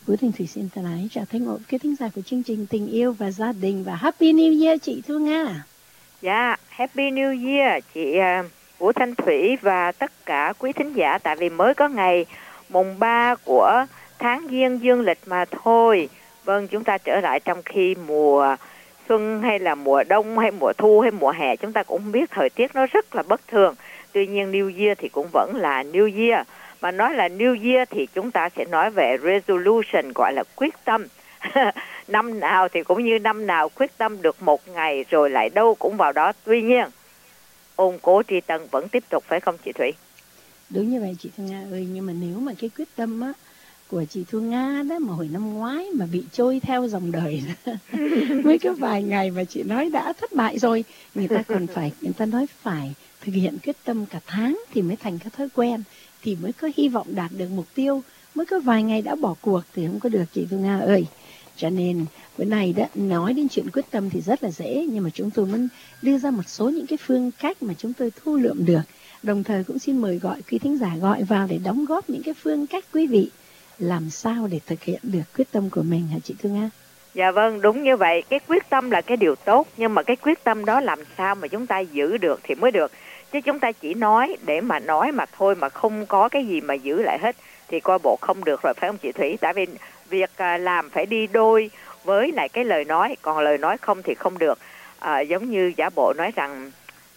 Vũ Thanh Thủy xin thân ái chào Thanh Ngộ, quý thính giả của chương trình Tình Yêu và Gia Đình, và Happy New Year chị Thu Nga. Dạ, Happy New Year chị Vũ Thanh Thủy và tất cả quý thính giả, tại vì mới có ngày mùng 3 của tháng Giêng dương lịch mà thôi. Vâng, chúng ta trở lại trong khi mùa xuân hay là mùa đông hay mùa thu hay mùa hè, chúng ta cũng biết thời tiết nó rất là bất thường. Tuy nhiên New Year thì cũng vẫn là New Year. Mà nói là New Year thì chúng ta sẽ nói về resolution, gọi là quyết tâm. Năm nào thì cũng như năm nào, quyết tâm được một ngày rồi lại đâu cũng vào đó. Tuy nhiên ôn cố tri tân vẫn tiếp tục, phải không chị Thủy? Đúng như vậy chị Thu Nga ơi, nhưng mà nếu mà cái quyết tâm á của chị Thu Nga đó mà hồi năm ngoái mà bị trôi theo dòng đời mới có vài ngày mà chị nói đã thất bại rồi, người ta nói phải thực hiện quyết tâm cả tháng thì mới thành cái thói quen, thì mới có hy vọng đạt được mục tiêu. Mới có vài ngày đã bỏ cuộc thì không có được chị Thu Nga ơi. Cho nên bữa nay đó, nói đến chuyện quyết tâm thì rất là dễ, nhưng mà chúng tôi muốn đưa ra một số những cái phương cách mà chúng tôi thu lượm được. Đồng thời cũng xin mời gọi quý thính giả gọi vào để đóng góp những cái phương cách quý vị làm sao để thực hiện được quyết tâm của mình hả chị Thu Nga? Dạ vâng, đúng như vậy. Cái quyết tâm là cái điều tốt, nhưng mà cái quyết tâm đó làm sao mà chúng ta giữ được thì mới được. Chứ chúng ta chỉ nói để mà nói mà thôi, mà không có cái gì mà giữ lại hết thì coi bộ không được rồi, phải không chị Thủy? Tại vì việc làm phải đi đôi với lại cái lời nói, còn lời nói không thì không được. Giống như giả bộ nói rằng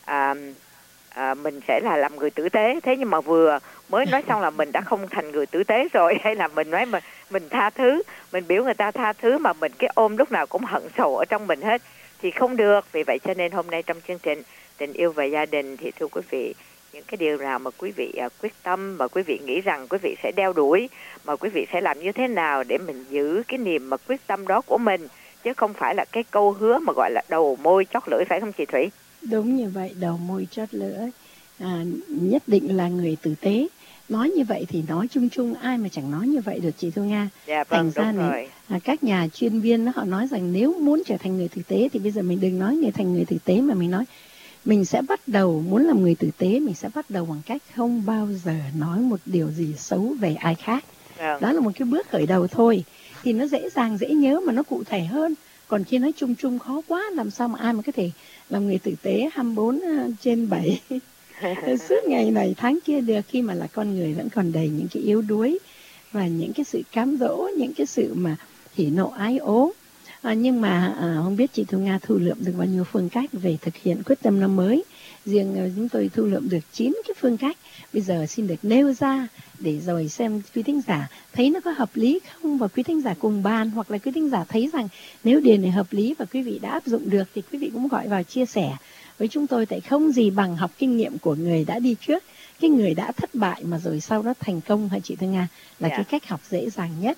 mình sẽ là làm người tử tế, thế nhưng mà vừa mới nói xong là mình đã không thành người tử tế rồi. Hay là mình nói mà mình tha thứ, mình biểu người ta tha thứ mà mình cái ôm lúc nào cũng hận sầu ở trong mình hết thì không được. Vì vậy cho nên hôm nay trong chương trình Tình Yêu và Gia Đình thì thưa quý vị, những cái điều nào mà quý vị quyết tâm, mà quý vị nghĩ rằng quý vị sẽ đeo đuổi, mà quý vị sẽ làm như thế nào để mình giữ cái niềm mà quyết tâm đó của mình, chứ không phải là cái câu hứa mà gọi là đầu môi chót lưỡi, phải không chị Thủy? Đúng như vậy, đầu môi chót lưỡi. Nhất định là người tử tế. Nói như vậy thì nói chung chung, ai mà chẳng nói như vậy được chị Thu Nga. Dạ vâng, Thành ra này, các nhà chuyên viên họ nói rằng nếu muốn trở thành người tử tế thì bây giờ mình đừng nói thành người tử tế, mà mình nói mình sẽ bắt đầu, muốn làm người tử tế mình sẽ bắt đầu bằng cách không bao giờ nói một điều gì xấu về ai khác. Đó là một cái bước khởi đầu thôi, thì nó dễ dàng dễ nhớ mà nó cụ thể hơn. Còn khi nói chung chung khó quá, làm sao mà ai mà có thể làm người tử tế 24/7 suốt ngày này tháng kia được, khi mà là con người vẫn còn đầy những cái yếu đuối và những cái sự cám dỗ, những cái sự mà hỉ nộ ái ố. Nhưng mà không biết chị Thu Nga thu lượm được bao nhiêu phương cách về thực hiện quyết tâm năm mới. Riêng chúng tôi thu lượm được 9 cái phương cách. Bây giờ xin được nêu ra để rồi xem quý thính giả thấy nó có hợp lý không, và quý thính giả cùng bàn, hoặc là quý thính giả thấy rằng nếu điều này hợp lý và quý vị đã áp dụng được thì quý vị cũng gọi vào chia sẻ với chúng tôi. Tại không gì bằng học kinh nghiệm của người đã đi trước, cái người đã thất bại mà rồi sau đó thành công, hả chị Thu Nga, là cái cách học dễ dàng nhất.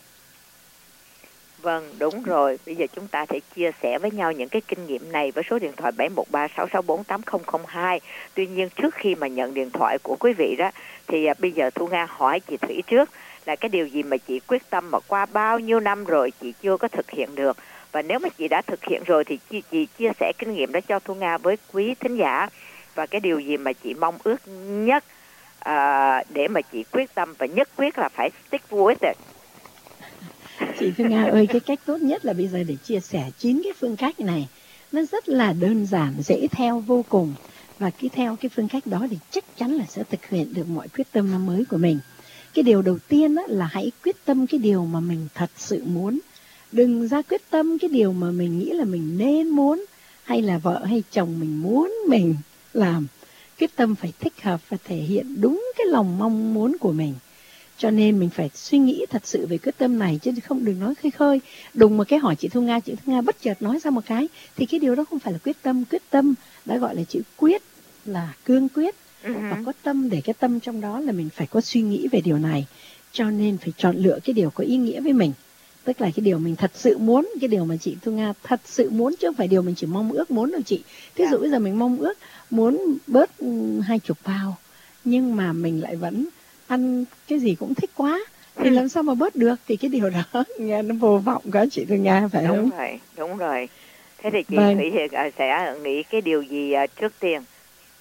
Vâng, đúng rồi. Bây giờ chúng ta sẽ chia sẻ với nhau những cái kinh nghiệm này với số điện thoại 71366480002. Tuy nhiên trước khi mà nhận điện thoại của quý vị đó, thì bây giờ Thu Nga hỏi chị Thủy trước là cái điều gì mà chị quyết tâm mà qua bao nhiêu năm rồi chị chưa có thực hiện được. Và nếu mà chị đã thực hiện rồi thì chị chia sẻ kinh nghiệm đó cho Thu Nga với quý thính giả. Và cái điều gì mà chị mong ước nhất để mà chị quyết tâm và nhất quyết là phải stick with it. Chị Thu Nga ơi, cái cách tốt nhất là bây giờ để chia sẻ 9 cái phương cách này. Nó rất là đơn giản, dễ theo vô cùng. Và cứ theo cái phương cách đó thì chắc chắn là sẽ thực hiện được mọi quyết tâm năm mới của mình. Cái điều đầu tiên là hãy quyết tâm cái điều mà mình thật sự muốn. Đừng ra quyết tâm cái điều mà mình nghĩ là mình nên muốn, hay là vợ hay chồng mình muốn mình làm. Quyết tâm phải thích hợp và thể hiện đúng cái lòng mong muốn của mình. Cho nên mình phải suy nghĩ thật sự về quyết tâm này, chứ không đừng nói khơi khơi. Đùng một cái hỏi chị Thu Nga bất chợt nói ra một cái thì cái điều đó không phải là quyết tâm. Quyết tâm đã gọi là chữ quyết, là cương quyết. Và có tâm, để cái tâm trong đó là mình phải có suy nghĩ về điều này. Cho nên phải chọn lựa cái điều có ý nghĩa với mình. Tức là cái điều mình thật sự muốn, cái điều mà chị Thu Nga thật sự muốn, chứ không phải điều mình chỉ mong ước muốn đâu chị. Thí dụ bây giờ mình mong ước muốn bớt 20 bao, nhưng mà mình lại vẫn ăn cái gì cũng thích quá thì làm sao mà bớt được, thì cái điều đó nghe nó vô vọng quá chị Thu Nga, phải không? Đúng rồi. Thế thì chị Thủy sẽ nghĩ cái điều gì trước tiên?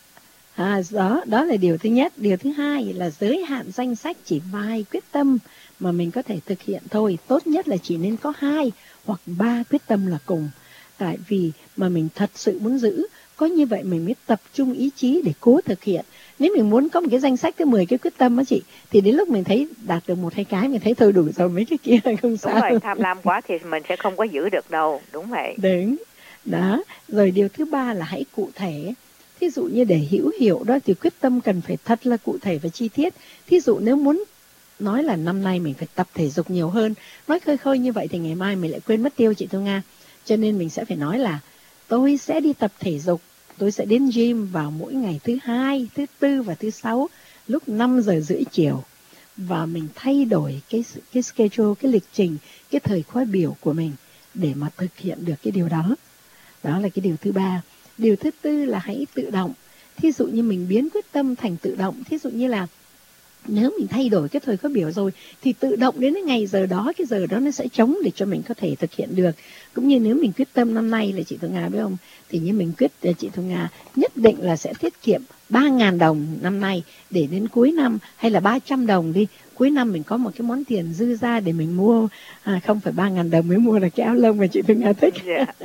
Đó là điều thứ nhất. Điều thứ hai là giới hạn danh sách chỉ vài quyết tâm mà mình có thể thực hiện thôi. Tốt nhất là chỉ nên có 2 hoặc 3 quyết tâm là cùng. Tại vì mà mình thật sự muốn giữ, có như vậy mình mới tập trung ý chí để cố thực hiện. Nếu mình muốn có một cái danh sách tới 10 cái quyết tâm á chị, thì đến lúc mình thấy đạt được 1-2 cái, mình thấy thôi đủ rồi, mấy cái kia không sao. Đúng rồi, tham lam quá thì mình sẽ không có giữ được đâu. Đúng vậy. Đúng. Đó. Rồi điều thứ 3 là hãy cụ thể. Thí dụ như để hữu hiệu đó thì quyết tâm cần phải thật là cụ thể và chi tiết. Thí dụ nếu muốn nói là năm nay mình phải tập thể dục nhiều hơn, nói khơi khơi như vậy thì ngày mai mình lại quên mất tiêu, chị Thu Nga. Cho nên mình sẽ phải nói là tôi sẽ đi tập thể dục, tôi sẽ đến gym vào mỗi ngày thứ 2, thứ 4 và thứ 6 lúc 5:30 chiều. Và mình thay đổi cái schedule, cái lịch trình, cái thời khóa biểu của mình để mà thực hiện được cái điều đó. Đó là cái điều thứ 3. Điều thứ 4 là hãy tự động. Thí dụ như mình biến quyết tâm thành tự động. Thí dụ như là nếu mình thay đổi cái thời khóa biểu rồi thì tự động đến cái ngày giờ đó, cái giờ đó nó sẽ trống để cho mình có thể thực hiện được. Cũng như nếu mình quyết tâm năm nay là chị Thu Nga biết không, thì như mình quyết chị Thu Nga nhất định là sẽ tiết kiệm 3.000 đồng năm nay để đến cuối năm, hay là 300 đồng đi, cuối năm mình có một cái món tiền dư ra để mình mua, không phải 3.000 đồng mới mua là cái áo lông mà chị Thu Nga thích.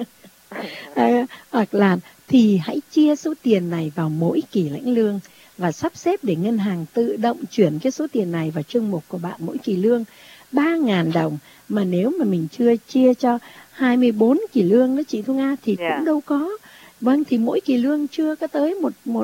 Hoặc là thì hãy chia số tiền này vào mỗi kỳ lãnh lương và sắp xếp để ngân hàng tự động chuyển cái số tiền này vào chương mục của bạn mỗi kỳ lương. 3.000 đồng mà nếu mà mình chưa chia cho 24 kỳ lương đó chị Thu Nga thì cũng đâu có. Vâng, thì mỗi kỳ lương chưa có tới một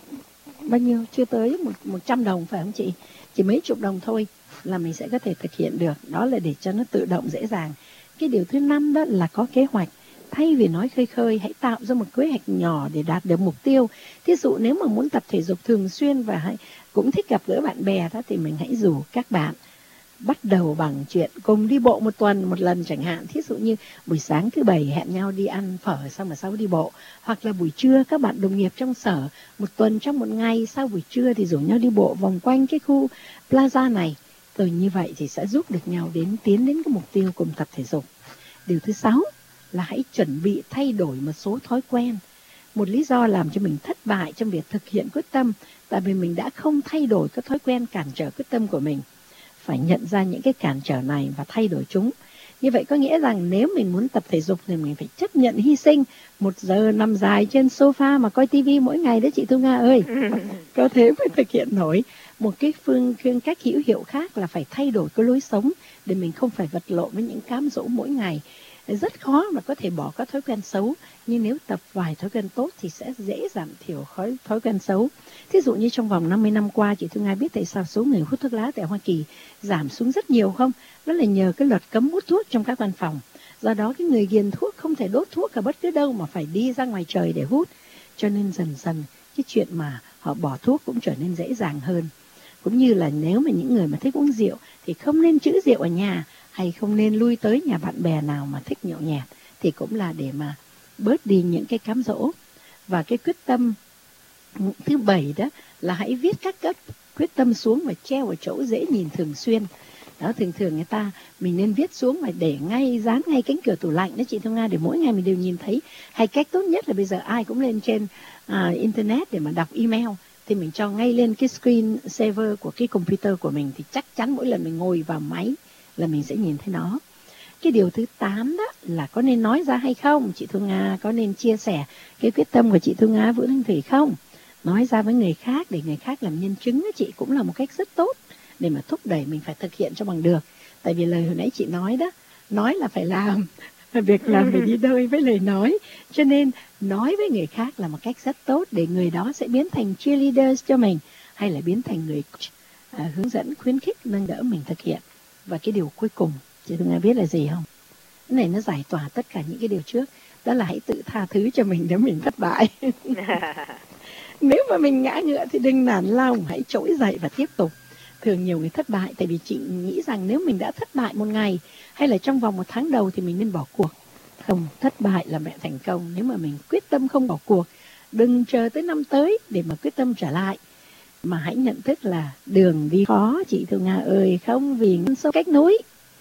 bao nhiêu, chưa tới 100 đồng phải không chị? Chỉ mấy chục đồng thôi là mình sẽ có thể thực hiện được. Đó là để cho nó tự động dễ dàng. Cái điều thứ 5 đó là có kế hoạch. Thay vì nói khơi khơi, hãy tạo ra một kế hoạch nhỏ để đạt được mục tiêu. Thí dụ nếu mà muốn tập thể dục thường xuyên và cũng thích gặp gỡ bạn bè đó, thì mình hãy rủ các bạn bắt đầu bằng chuyện cùng đi bộ một tuần một lần chẳng hạn. Thí dụ như buổi sáng thứ 7 hẹn nhau đi ăn phở xong rồi sau đi bộ. Hoặc là buổi trưa các bạn đồng nghiệp trong sở một tuần trong một ngày, sau buổi trưa thì rủ nhau đi bộ vòng quanh cái khu plaza này. Rồi như vậy thì sẽ giúp được nhau tiến đến cái mục tiêu cùng tập thể dục. Điều thứ 6 là hãy chuẩn bị thay đổi một số thói quen. Một lý do làm cho mình thất bại trong việc thực hiện quyết tâm, tại vì mình đã không thay đổi các thói quen cản trở quyết tâm của mình. Phải nhận ra những cái cản trở này và thay đổi chúng. Như vậy có nghĩa rằng nếu mình muốn tập thể dục thì mình phải chấp nhận hy sinh 1 giờ nằm dài trên sofa mà coi tivi mỗi ngày đó chị Thu Nga ơi. Có thế mới thực hiện nổi. Một cái phương cách hữu hiệu khác là phải thay đổi cái lối sống để mình không phải vật lộn với những cám dỗ mỗi ngày. Rất khó mà có thể bỏ các thói quen xấu, nhưng nếu tập vài thói quen tốt thì sẽ dễ giảm thiểu thói quen xấu. Thí dụ như trong vòng 50 năm qua, chị Thu Nga biết tại sao số người hút thuốc lá tại Hoa Kỳ giảm xuống rất nhiều không? Đó là nhờ cái luật cấm hút thuốc trong các văn phòng. Do đó cái người nghiện thuốc không thể đốt thuốc ở bất cứ đâu mà phải đi ra ngoài trời để hút. Cho nên dần dần cái chuyện mà họ bỏ thuốc cũng trở nên dễ dàng hơn. Cũng như là nếu mà những người mà thích uống rượu thì không nên trữ rượu ở nhà, hay không nên lui tới nhà bạn bè nào mà thích nhậu nhẹt, thì cũng là để mà bớt đi những cái cám dỗ. Và cái quyết tâm thứ 7 đó là hãy viết các quyết tâm xuống và treo ở chỗ dễ nhìn thường xuyên. Đó, thường người ta mình nên viết xuống và để dán ngay cánh cửa tủ lạnh đó chị Thu Nga, để mỗi ngày mình đều nhìn thấy. Hay cách tốt nhất là bây giờ ai cũng lên trên internet để mà đọc email, thì mình cho ngay lên cái screen saver của cái computer của mình, thì chắc chắn mỗi lần mình ngồi vào máy là mình sẽ nhìn thấy nó. Cái điều thứ 8 đó là có nên nói ra hay không? Chị Thu Nga có nên chia sẻ cái quyết tâm của chị Thu Nga Vũ Thanh Thủy không? Nói ra với người khác để người khác làm nhân chứng đó chị, cũng là một cách rất tốt để mà thúc đẩy mình phải thực hiện cho bằng được. Tại vì lời hồi nãy chị nói đó, nói là phải làm, việc làm phải đi đôi với lời nói. Cho nên nói với người khác là một cách rất tốt để người đó sẽ biến thành cheerleaders cho mình, hay là biến thành người hướng dẫn, khuyến khích, nâng đỡ mình thực hiện. Và cái điều cuối cùng, chị Thu Nga biết là gì không? Cái này nó giải tỏa tất cả những cái điều trước. Đó là hãy tự tha thứ cho mình nếu mình thất bại. Nếu mà mình ngã ngựa thì đừng nản lòng, hãy trỗi dậy và tiếp tục. Thường nhiều người thất bại tại vì chị nghĩ rằng nếu mình đã thất bại một ngày hay là trong vòng 1 tháng đầu thì mình nên bỏ cuộc. Không, thất bại là mẹ thành công. Nếu mà mình quyết tâm không bỏ cuộc, đừng chờ tới năm tới để mà quyết tâm trở lại, mà hãy nhận thức là đường đi khó chị Thu Nga ơi, không vì ngăn sâu cách núi,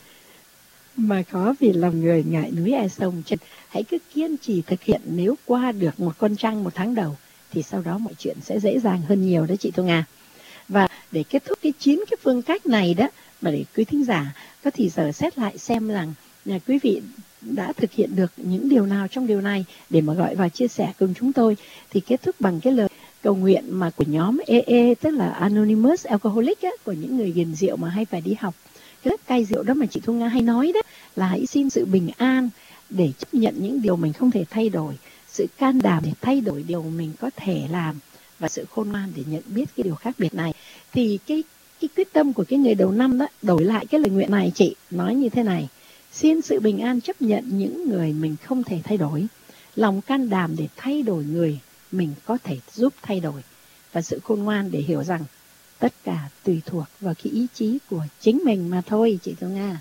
mà khó vì lòng người ngại núi e sông. Hãy cứ kiên trì thực hiện. Nếu qua được một con trăng 1 tháng đầu thì sau đó mọi chuyện sẽ dễ dàng hơn nhiều đó chị Thu Nga. Và để kết thúc cái 9 cái phương cách này đó, và để quý thính giả có thì giờ xét lại xem rằng quý vị đã thực hiện được những điều nào trong điều này để mà gọi vào chia sẻ cùng chúng tôi. Thì kết thúc bằng cái lời cầu nguyện mà của nhóm EE, tức là Anonymous Alcoholic á, của những người ghiền rượu mà hay phải đi học cái lớp cai rượu đó mà chị Thu Nga hay nói đó, là hãy xin sự bình an để chấp nhận những điều mình không thể thay đổi, sự can đảm để thay đổi điều mình có thể làm, và sự khôn ngoan để nhận biết cái điều khác biệt này. Thì cái quyết tâm của cái người đầu năm đó đổi lại cái lời nguyện này, chị nói như thế này: xin sự bình an chấp nhận những người mình không thể thay đổi, lòng can đảm để thay đổi người mình có thể giúp thay đổi, và sự khôn ngoan để hiểu rằng tất cả tùy thuộc vào cái ý chí của chính mình mà thôi, chị Thu Nga.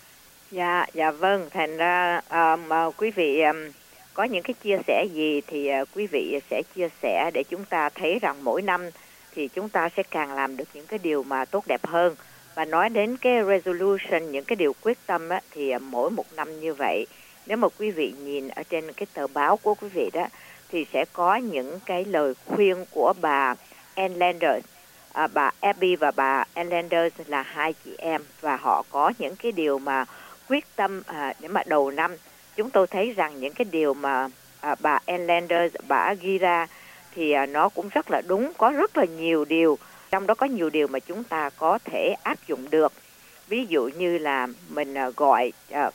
Dạ vâng, thành ra mà quý vị có những cái chia sẻ gì thì quý vị sẽ chia sẻ để chúng ta thấy rằng mỗi năm thì chúng ta sẽ càng làm được những cái điều mà tốt đẹp hơn. Và nói đến cái resolution, những cái điều quyết tâm á, thì mỗi một năm như vậy, nếu mà quý vị nhìn ở trên cái tờ báo của quý vị đó, thì sẽ có những cái lời khuyên của bà Ann Landers. Bà Abby và bà Ann Landers là hai chị em, và họ có những cái điều mà quyết tâm để mà đầu năm. Chúng tôi thấy rằng những cái điều mà bà Ann Landers bà ghi ra thì nó cũng rất là đúng. Có rất là nhiều điều, trong đó có nhiều điều mà chúng ta có thể áp dụng được. Ví dụ như là mình gọi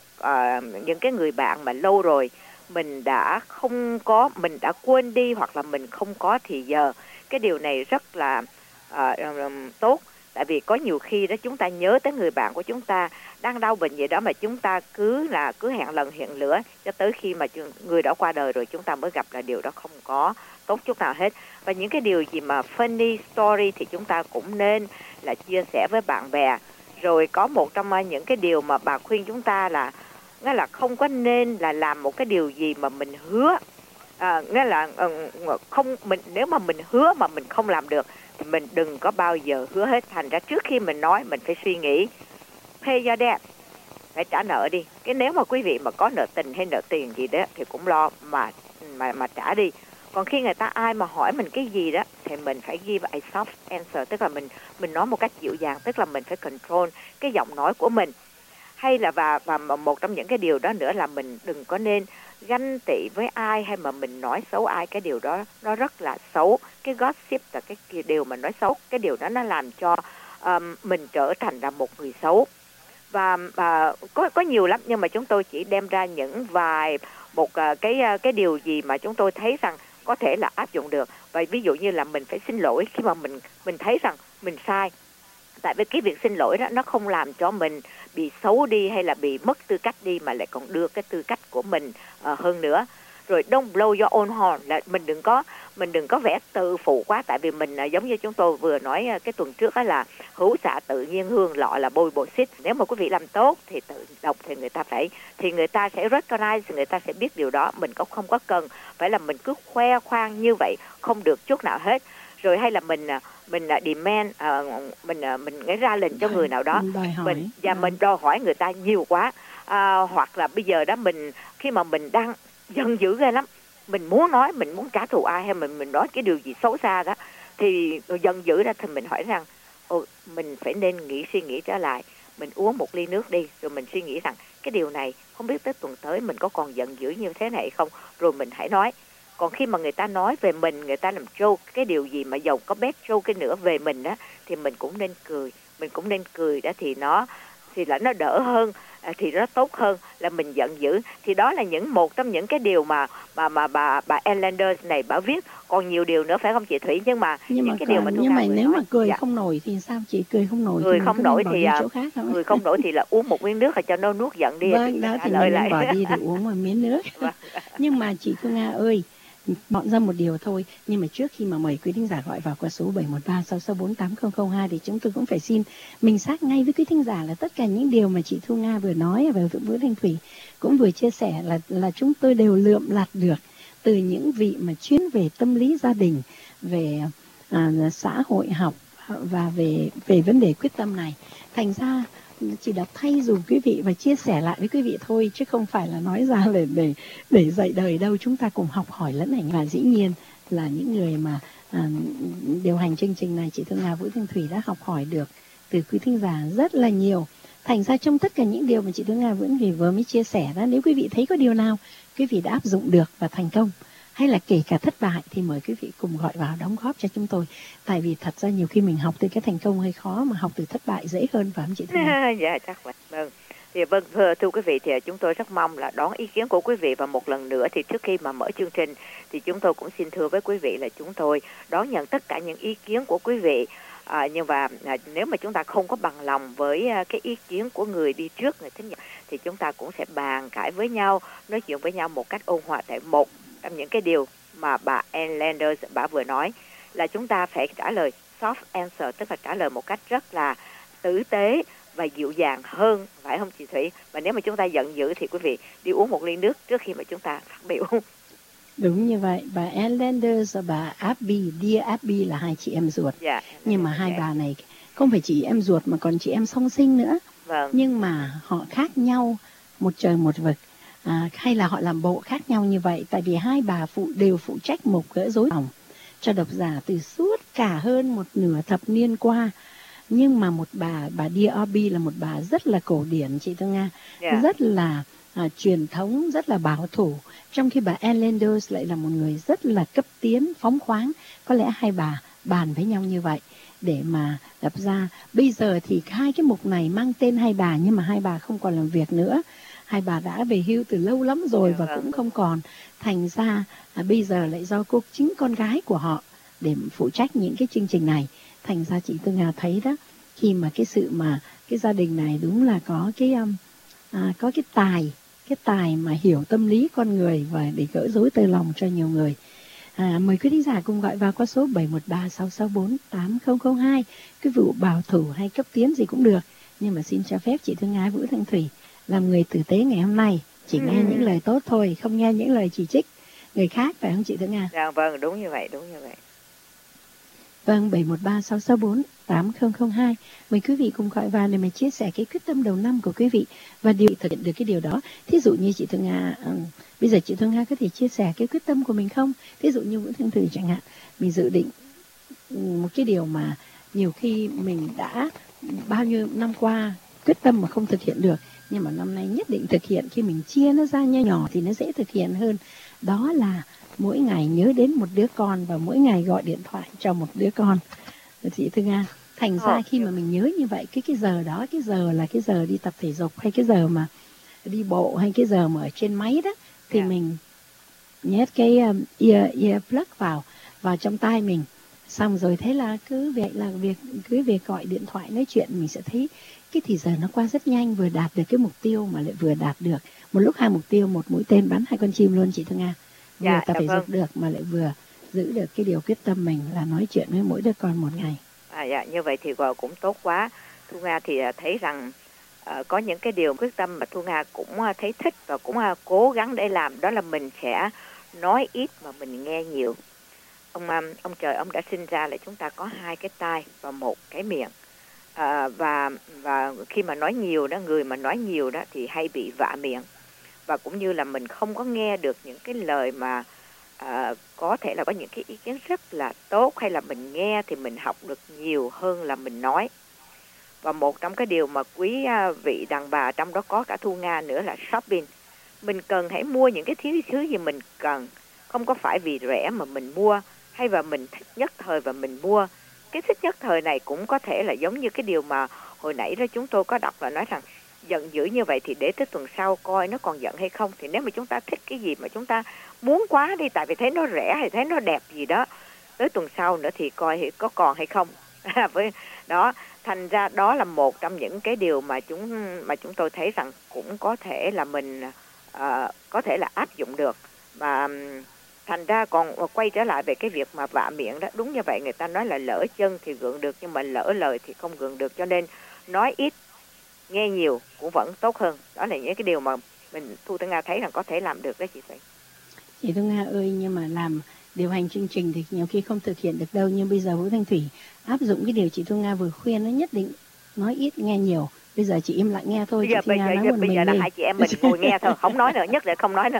những cái người bạn mà lâu rồi mình đã không có, mình đã quên đi, hoặc là mình không có thì giờ. Cái điều này rất là tốt. Tại vì có nhiều khi đó chúng ta nhớ tới người bạn của chúng ta đang đau bệnh gì đó, mà chúng ta cứ hẹn lần hẹn lữa cho tới khi mà người đó qua đời rồi chúng ta mới gặp, là điều đó không có tốt chút nào hết. Và những cái điều gì mà funny story thì chúng ta cũng nên là chia sẻ với bạn bè. Rồi có một trong những cái điều mà bà khuyên chúng ta là nghĩa là không có nên là làm một cái điều gì mà mình hứa, nghĩa là không, mình nếu mà mình hứa mà mình không làm được thì mình đừng có bao giờ hứa hết. Thành ra trước khi mình nói mình phải suy nghĩ, pay your debt, phải trả nợ đi. Cái nếu mà quý vị mà có nợ tình hay nợ tiền gì đó thì cũng lo mà trả đi. Còn khi người ta ai mà hỏi mình cái gì đó thì mình phải give a soft answer, tức là mình nói một cách dịu dàng, tức là mình phải control cái giọng nói của mình. Hay là và một trong những cái điều đó nữa là mình đừng có nên ganh tị với ai hay mà mình nói xấu ai. Cái điều đó nó rất là xấu. Cái gossip là cái điều mà nói xấu, cái điều đó nó làm cho mình trở thành là một người xấu. Và có nhiều lắm, nhưng mà chúng tôi chỉ đem ra những cái điều gì mà chúng tôi thấy rằng có thể là áp dụng được. Và ví dụ như là mình phải xin lỗi khi mà mình thấy rằng mình sai. Tại vì cái việc xin lỗi đó nó không làm cho mình bị xấu đi hay là bị mất tư cách đi, mà lại còn đưa cái tư cách của mình hơn nữa. Rồi don't blow your own horn, là mình đừng có vẽ tự phụ quá. Tại vì mình giống như chúng tôi vừa nói cái tuần trước đó là hữu xạ tự nhiên hương lọ là bôi bổ xít. Nếu mà quý vị làm tốt thì tự đọc thì người ta sẽ recognize, người ta sẽ biết điều đó. Mình cũng không có cần phải là mình cứ khoe khoang như vậy, không được chút nào hết. Rồi hay là mình demand, mình ra lệnh cho người nào đó, mình đòi hỏi người ta nhiều quá, hoặc là bây giờ đó khi mà mình đang giận dữ ghê lắm, mình muốn trả thù ai, hay mình nói cái điều gì xấu xa đó, thì giận dữ ra thì mình hỏi rằng mình phải nên suy nghĩ trở lại, mình uống một ly nước đi, rồi mình suy nghĩ rằng cái điều này không biết tới tuần tới mình có còn giận dữ như thế này không, rồi mình hãy nói. Còn khi mà người ta nói về mình, người ta làm joke cái điều gì mà dầu có bét joke cái nữa về mình á, thì mình cũng nên cười đó, thì nó đỡ hơn, thì nó tốt hơn là mình giận dữ. Thì đó là một trong những cái điều mà bà Ann Landers này bà viết. Còn nhiều điều nữa phải không chị Thủy? Nhưng mà nếu mà cười không nổi thì sao chị? Cười không nổi thì người không nổi thì là uống một miếng nước rồi cho nó nuốt giận đi. Vâng, đó thì mình nên bỏ đi để uống một miếng nước. Nhưng mà chị Phương Nga ơi, bọn ra một điều thôi, nhưng mà trước khi mà mời quý thính giả gọi vào qua số 71366480002 thì chúng tôi cũng phải xin mình xác ngay với quý thính giả là tất cả những điều mà chị Thu Nga vừa nói và Vũ Thanh Thủy cũng vừa chia sẻ là chúng tôi đều lượm lặt được từ những vị mà chuyên về tâm lý gia đình, về xã hội học và về vấn đề quyết tâm này. Thành ra chỉ đã thay dù quý vị và chia sẻ lại với quý vị thôi, chứ không phải là nói ra để dạy đời đâu. Chúng ta cùng học hỏi lẫn hành, và dĩ nhiên là những người mà điều hành chương trình này, chị Thương Nga, Vũ Thanh Thủy đã học hỏi được từ quý thính giả rất là nhiều. Thành ra trong tất cả những điều mà chị Thu Nga vừa mới chia sẻ đó, nếu quý vị thấy có điều nào quý vị đã áp dụng được và thành công, hay là kể cả thất bại, thì mời quý vị cùng gọi vào đóng góp cho chúng tôi. Tại vì thật ra nhiều khi mình học từ cái thành công hơi khó, mà học từ thất bại dễ hơn, phải không chị Thu Nga? Dạ chắc vậy. Vâng. Thì vâng, thưa quý vị, thì chúng tôi rất mong là đón ý kiến của quý vị, và một lần nữa thì trước khi mà mở chương trình thì chúng tôi cũng xin thưa với quý vị là chúng tôi đón nhận tất cả những ý kiến của quý vị. Nhưng mà nếu mà chúng ta không có bằng lòng với cái ý kiến của người đi trước, người thính giả, thì chúng ta cũng sẽ bàn cãi với nhau, nói chuyện với nhau một cách ôn hòa. Tại một trong những cái điều mà bà Ann Landers bà vừa nói là chúng ta phải trả lời soft answer, tức là trả lời một cách rất là tử tế và dịu dàng hơn, phải không chị Thủy? Và nếu mà chúng ta giận dữ thì quý vị đi uống một ly nước trước khi mà chúng ta phát biểu. Đúng như vậy. Bà Ann Landers và bà Abby, Dear Abby là hai chị em ruột. Dạ. Nhưng mà hai bà này không phải chỉ em ruột mà còn chị em song sinh nữa. Vâng. Nhưng mà họ khác nhau một trời một vực. Hay là họ làm bộ khác nhau như vậy. Tại vì hai bà đều phụ trách mục gỡ rối lòng cho độc giả từ suốt cả hơn một nửa thập niên qua. Nhưng mà một bà Dear Abby là một bà rất là cổ điển, chị Thu Nga. Rất là truyền thống, rất là bảo thủ. Trong khi bà Ann Landers lại là một người rất là cấp tiến, phóng khoáng. Có lẽ hai bà bàn với nhau như vậy để mà lập ra. Bây giờ thì hai cái mục này mang tên hai bà, nhưng mà hai bà không còn làm việc nữa. Hai bà đã về hưu từ lâu lắm rồi và cũng không còn. Thành ra bây giờ lại do chính con gái của họ để phụ trách những cái chương trình này. Thành ra chị Thu Nga thấy đó, khi mà cái gia đình này đúng là có cái tài mà hiểu tâm lý con người và để gỡ rối tơ lòng cho nhiều người. Mời quý thính giả cùng gọi vào qua số 713-664-8002. Cái vụ bảo thủ hay cấp tiến gì cũng được, nhưng mà xin cho phép chị Thu Nga, Vũ Thanh Thủy làm người tử tế ngày hôm nay chỉ nghe những lời tốt thôi, không nghe những lời chỉ trích người khác, phải không chị Thu Nga? Dạ vâng, đúng như vậy. Vâng, 713-664-8002. Mời quý vị cùng gọi vào để mà chia sẻ cái quyết tâm đầu năm của quý vị và thực hiện được cái điều đó. Thí dụ như chị Thu Nga, bây giờ chị Thu Nga có thể chia sẻ cái quyết tâm của mình không? Thí dụ như Vũ Thanh Thủy chẳng hạn, mình dự định một cái điều mà nhiều khi mình đã bao nhiêu năm qua quyết tâm mà không thực hiện được, nhưng mà năm nay nhất định thực hiện. Khi mình chia nó ra nhỏ nhỏ thì nó dễ thực hiện hơn. Đó là mỗi ngày nhớ đến một đứa con và mỗi ngày gọi điện thoại cho một đứa con. Chị Thu Nga, thành ra khi mà mình nhớ như vậy, cái giờ đó, cái giờ là cái giờ đi tập thể dục, hay cái giờ mà đi bộ, hay cái giờ mà ở trên máy đó, thì mình nhét cái ear plug vào trong tai mình. Xong rồi thế là cứ việc gọi điện thoại nói chuyện, mình sẽ thấy cái thì giờ nó qua rất nhanh, vừa đạt được cái mục tiêu mà lại vừa đạt được một lúc hai mục tiêu, một mũi tên bắn hai con chim luôn chị Thu Nga. Vừa tập thể dục được mà lại vừa giữ được cái điều quyết tâm mình là nói chuyện với mỗi đứa con một ngày. Dạ, như vậy thì cũng tốt quá. Thu Nga thì thấy rằng có những cái điều quyết tâm mà Thu Nga cũng thấy thích và cũng cố gắng để làm, đó là mình sẽ nói ít mà mình nghe nhiều. Ông trời ông đã sinh ra là chúng ta có hai cái tai và một cái miệng. Và khi mà nói nhiều đó, người mà nói nhiều đó thì hay bị vạ miệng, và cũng như là mình không có nghe được những cái lời mà có thể là có những cái ý kiến rất là tốt, hay là mình nghe thì mình học được nhiều hơn là mình nói. Và một trong cái điều mà quý vị đàn bà, trong đó có cả Thu Nga nữa, là shopping. Mình cần hãy mua những cái thứ gì mình cần, không có phải vì rẻ mà mình mua, hay là mình thích nhất thời và mình mua. Cái thích nhất thời này cũng có thể là giống như cái điều mà hồi nãy đó chúng tôi có đọc là nói rằng giận dữ như vậy thì để tới tuần sau coi nó còn giận hay không. Thì nếu mà chúng ta thích cái gì mà chúng ta muốn quá đi, tại vì thấy nó rẻ hay thấy nó đẹp gì đó, tới tuần sau nữa thì coi thì có còn hay không. Với đó, thành ra đó là một trong những cái điều mà chúng tôi thấy rằng cũng có thể là mình có thể là áp dụng được. Và thành ra còn quay trở lại về cái việc mà vạ miệng đó, đúng như vậy, người ta nói là lỡ chân thì gượng được, nhưng mà lỡ lời thì không gượng được. Cho nên nói ít nghe nhiều cũng vẫn tốt hơn. Đó là những cái điều mà Thu Nga thấy rằng có thể làm được đó chị Thủy. Chị Thu Nga ơi, nhưng mà làm điều hành chương trình thì nhiều khi không thực hiện được đâu. Nhưng bây giờ Vũ Thanh Thủy áp dụng cái điều chị Thu Nga vừa khuyên, nó nhất định nói ít nghe nhiều. Bây giờ chị im lặng nghe thôi. Bây giờ là hai chị em mình ngồi nghe thôi, không nói nữa, nhất định không nói nữa.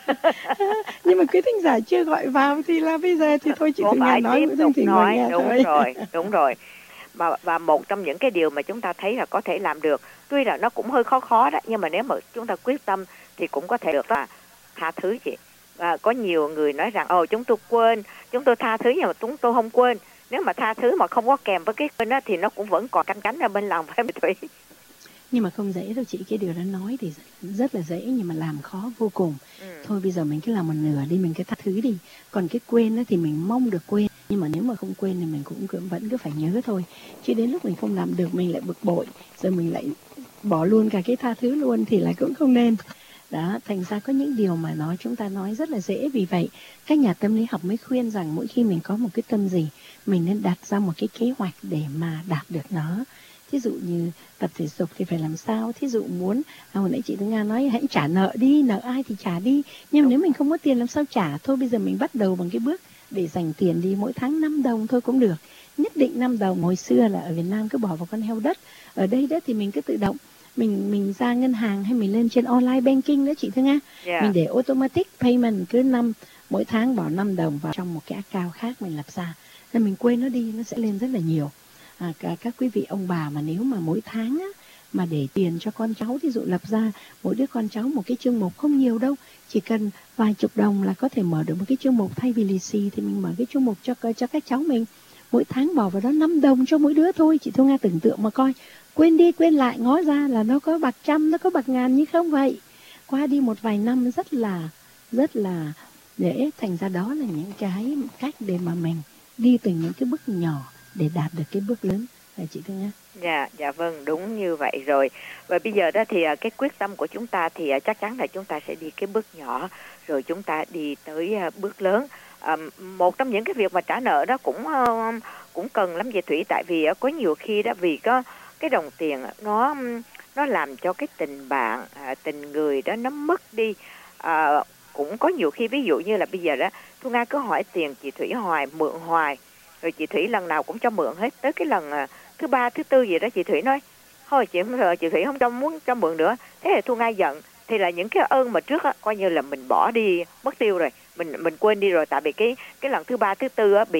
Nhưng mà quý thính giả chưa gọi vào thì là bây giờ thì thôi chị Thu Nga nói, Vũ Thanh Thủy ngồi nghe thôi. Đúng rồi. Và một trong những cái điều mà chúng ta thấy là có thể làm được, tuy là nó cũng hơi khó đó, nhưng mà nếu mà chúng ta quyết tâm thì cũng có thể được, là tha thứ chị. Và có nhiều người nói rằng chúng tôi quên, chúng tôi tha thứ nhưng mà chúng tôi không quên. Nếu mà tha thứ mà không có kèm với cái quên đó thì nó cũng vẫn còn canh cánh ở bên lòng, phải không Thủy? Nhưng mà không dễ đâu chị, cái điều đó nói thì rất là dễ nhưng mà làm khó vô cùng. Thôi bây giờ mình cứ làm một nửa đi, mình cứ tha thứ đi. Còn cái quên đó thì mình mong được quên, nhưng mà nếu mà không quên thì mình cũng vẫn cứ phải nhớ thôi. Chứ đến lúc mình không làm được mình lại bực bội, rồi mình lại bỏ luôn cả cái tha thứ luôn thì lại cũng không nên. Đó, thành ra có những điều mà chúng ta nói rất là dễ. Vì vậy các nhà tâm lý học mới khuyên rằng mỗi khi mình có một cái tâm gì, mình nên đặt ra một cái kế hoạch để mà đạt được nó. Thí dụ như tập thể dục thì phải làm sao. Thí dụ muốn, hồi nãy chị Thu Nga nói hãy trả nợ đi, nợ ai thì trả đi. Nhưng nếu mình không có tiền làm sao trả? Thôi bây giờ mình bắt đầu bằng cái bước để dành tiền đi, mỗi tháng 5 đồng thôi cũng được. Nhất định 5 đồng. Hồi xưa là ở Việt Nam cứ bỏ vào con heo đất. Ở đây đó thì mình cứ tự động mình ra ngân hàng hay mình lên trên online banking đó chị Thư Nga. Mình để automatic payment, cứ mỗi tháng bỏ 5 đồng vào trong một cái account khác mình lập ra. Nên mình quên nó đi, nó sẽ lên rất là nhiều. Các quý vị ông bà mà nếu mà mỗi tháng á, mà để tiền cho con cháu, ví dụ lập ra mỗi đứa con cháu một cái chương mục, không nhiều đâu, chỉ cần vài chục đồng là có thể mở được một cái chương mục. Thay vì lì xì thì mình mở cái chương mục cho các cháu mình, mỗi tháng bỏ vào đó 5 đồng cho mỗi đứa thôi. Chị Thu Nga tưởng tượng mà coi, quên đi quên lại ngó ra là nó có bạc trăm, nó có bạc ngàn, như không vậy. Qua đi một vài năm rất là dễ. Thành ra đó là những cái cách để mà mình đi từ những cái bước nhỏ để đạt được cái bước lớn, là chị Thương Nga. Dạ vâng, đúng như vậy rồi. Và bây giờ đó thì cái quyết tâm của chúng ta thì chắc chắn là chúng ta sẽ đi cái bước nhỏ, rồi chúng ta đi tới bước lớn. Một trong những cái việc mà trả nợ đó cũng cần lắm vậy Thủy, tại vì có nhiều khi đó vì có cái đồng tiền nó làm cho cái tình bạn, tình người đó nó mất đi. Cũng có nhiều khi ví dụ như là bây giờ đó Thu Nga cứ hỏi tiền chị Thủy hoài, mượn hoài, rồi chị Thủy lần nào cũng cho mượn hết. Tới cái lần thứ ba thứ tư gì đó chị Thủy nói thôi chị Thủy không muốn cho mượn nữa. Thế là Thu Nga giận. Thì là những cái ơn mà trước á, coi như là mình bỏ đi, mất tiêu rồi, mình quên đi rồi. Tại vì cái lần thứ ba thứ tư á,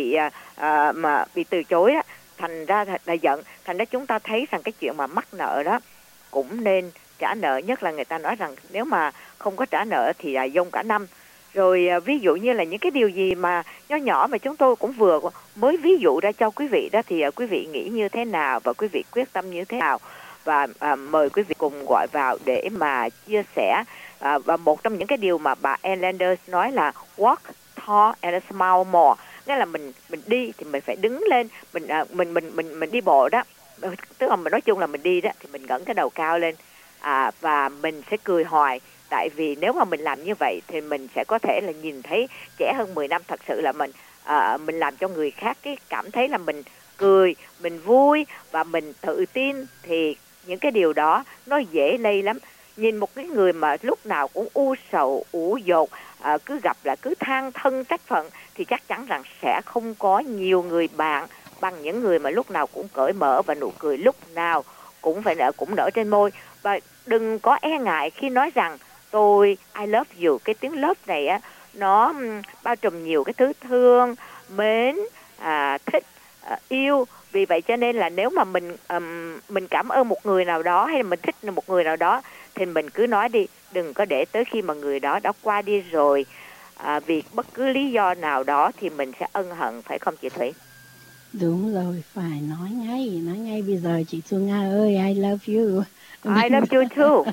bị từ chối á, thành ra là giận. Thành ra chúng ta thấy rằng cái chuyện mà mắc nợ đó cũng nên trả nợ. Nhất là người ta nói rằng nếu mà không có trả nợ thì là dông cả năm. Rồi ví dụ như là những cái điều gì mà nhỏ nhỏ mà chúng tôi cũng vừa mới ví dụ ra cho quý vị đó, thì quý vị nghĩ như thế nào và quý vị quyết tâm như thế nào? Và mời quý vị cùng gọi vào để mà chia sẻ. Và một trong những cái điều mà bà Ann Landers nói là walk tall and smile more, nghĩa là mình đi thì mình phải đứng lên, mình đi bộ đó, tức là mình nói chung là mình đi đó thì mình ngẩng cái đầu cao lên, và mình sẽ cười hoài. Tại vì nếu mà mình làm như vậy thì mình sẽ có thể là nhìn thấy trẻ hơn 10 năm. Thật sự là mình làm cho người khác cái cảm thấy là mình cười, mình vui và mình tự tin, thì những cái điều đó nó dễ lây lắm. Nhìn một cái người mà lúc nào cũng u sầu, ủ dột, cứ gặp là cứ than thân trách phận, thì chắc chắn rằng sẽ không có nhiều người bạn bằng những người mà lúc nào cũng cởi mở và nụ cười lúc nào cũng nở trên môi. Và đừng có e ngại khi nói rằng tôi I love you. Cái tiếng love này á, nó bao trùm nhiều cái thứ thương, mến, thích, yêu. Vì vậy cho nên là nếu mà mình cảm ơn một người nào đó hay là mình thích một người nào đó thì mình cứ nói đi, đừng có để tới khi mà người đó đã qua đi rồi, vì bất cứ lý do nào đó thì mình sẽ ân hận, phải không chị Thủy? Đúng rồi, phải nói ngay bây giờ chị Thu Nga ơi, I love you. I love you too.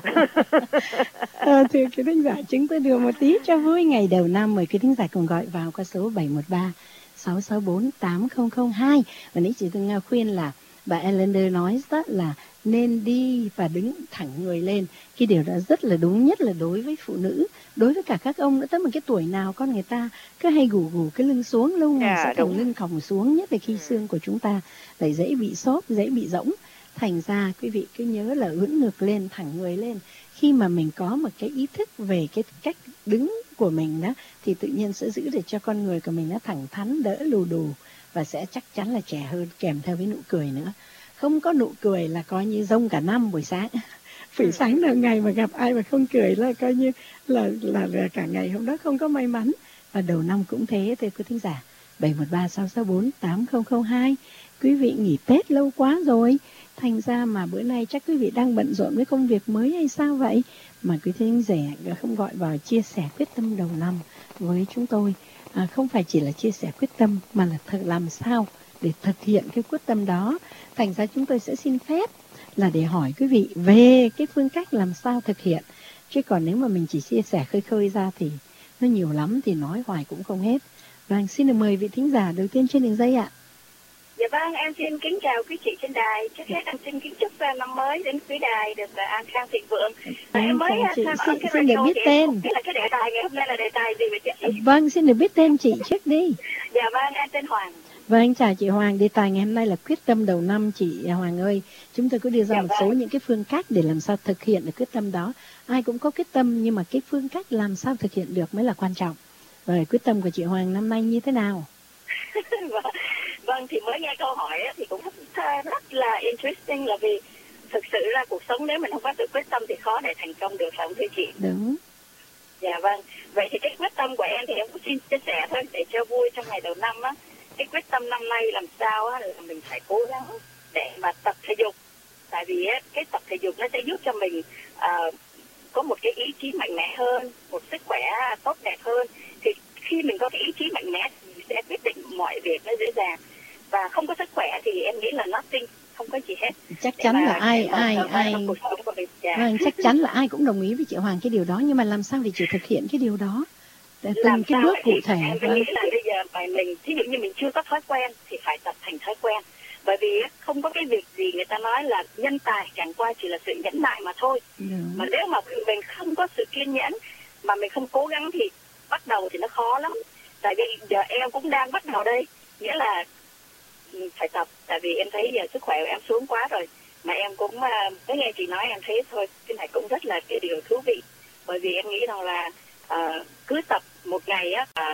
Thưa quý thính giả, chúng tôi đưa một tí cho vui ngày đầu năm. Mời quý thính giả cùng gọi vào qua số 713-664-8002. Và nãy chị Thu Nga khuyên là bà Ellender nói rất là nên đi và đứng thẳng người lên. Cái điều đó rất là đúng, nhất là đối với phụ nữ, đối với cả các ông nữa. Tới một cái tuổi nào con người ta cứ hay gù cái lưng xuống, lâu ngày sẽ thành lưng còng xuống, nhất là khi xương của chúng ta lại dễ bị xốp, dễ bị rỗng. Thành ra quý vị cứ nhớ là ưỡn ngực lên, thẳng người lên. Khi mà mình có một cái ý thức về cái cách đứng của mình đó, thì tự nhiên sẽ giữ để cho con người của mình nó thẳng thắn, đỡ lù đù, và sẽ chắc chắn là trẻ hơn, kèm theo với nụ cười nữa. Không có nụ cười là coi như rông cả năm buổi sáng. Buổi sáng đầu ngày mà gặp ai mà không cười là coi như là cả ngày hôm đó không có may mắn. Và đầu năm cũng thế. Thưa quý thính giả, 713-664-8002. Quý vị nghỉ Tết lâu quá rồi, thành ra mà bữa nay chắc quý vị đang bận rộn với công việc mới hay sao vậy? Mà quý thính giả không gọi vào chia sẻ quyết tâm đầu năm với chúng tôi. Không phải chỉ là chia sẻ quyết tâm mà là làm sao để thực hiện cái quyết tâm đó. Thành ra chúng tôi sẽ xin phép là để hỏi quý vị về cái phương cách làm sao thực hiện. Chứ còn nếu mà mình chỉ chia sẻ khơi khơi ra thì nó nhiều lắm, thì nói hoài cũng không hết. Vâng, xin được mời vị thính giả đầu tiên trên đường dây ạ. Dạ vâng, em xin kính chào quý chị trên đài. Trước hết em xin kính chúc năm mới đến quý đài được an khang thịnh vượng. Em mới xin được biết tên. Là cái đề tài ngày hôm nay là đề tài gì vậy chị? Vâng, xin được biết tên chị trước đi. Dạ vâng, em tên Hoàng. Vâng, chào chị Hoàng. Đề tài ngày hôm nay là quyết tâm đầu năm chị Hoàng ơi. Chúng tôi có đưa ra một số những cái phương cách để làm sao thực hiện được quyết tâm đó. Ai cũng có quyết tâm nhưng mà cái phương cách làm sao thực hiện được mới là quan trọng. Rồi, quyết tâm của chị Hoàng năm nay như thế nào? Vâng, thì mới nghe câu hỏi thì cũng rất là interesting, là vì thực sự ra cuộc sống nếu mình không có sự quyết tâm thì khó để thành công được, phải không thưa chị? Đúng. Dạ vâng, vậy thì cái quyết tâm của em thì em cũng xin chia sẻ thôi để cho vui trong ngày đầu năm á. Cái quyết tâm năm nay làm sao á là mình phải cố gắng để mà tập thể dục. Tại vì cái tập thể dục nó sẽ giúp cho mình có một cái ý chí mạnh mẽ hơn, một sức khỏe tốt đẹp hơn. Thì khi mình có cái ý chí mạnh mẽ thì mình sẽ quyết định mọi việc nó dễ dàng. Và không có sức khỏe thì em nghĩ là nothing, không có gì hết. Chắc chắn là ai vâng, chắc chắn là ai cũng đồng ý với chị Hoàng cái điều đó, nhưng mà làm sao để chị thực hiện cái điều đó? Từng cái bước cụ thể. Em nghĩ là bây giờ phải mình, thí dụ như mình chưa có thói quen thì phải tập thành thói quen. Bởi vì không có cái việc gì người ta nói là nhân tài chẳng qua chỉ là sự nhẫn nại mà thôi. Mà nếu mà mình không có sự kiên nhẫn mà mình không cố gắng thì bắt đầu thì nó khó lắm. Tại vì giờ em cũng đang bắt đầu đây, nghĩa là phải tập. Tại vì em thấy giờ sức khỏe của em xuống quá rồi. Mà em cũng mới nghe chị nói em thấy thôi, cái này cũng rất là cái điều thú vị. Bởi vì em nghĩ rằng là cứ tập một ngày á,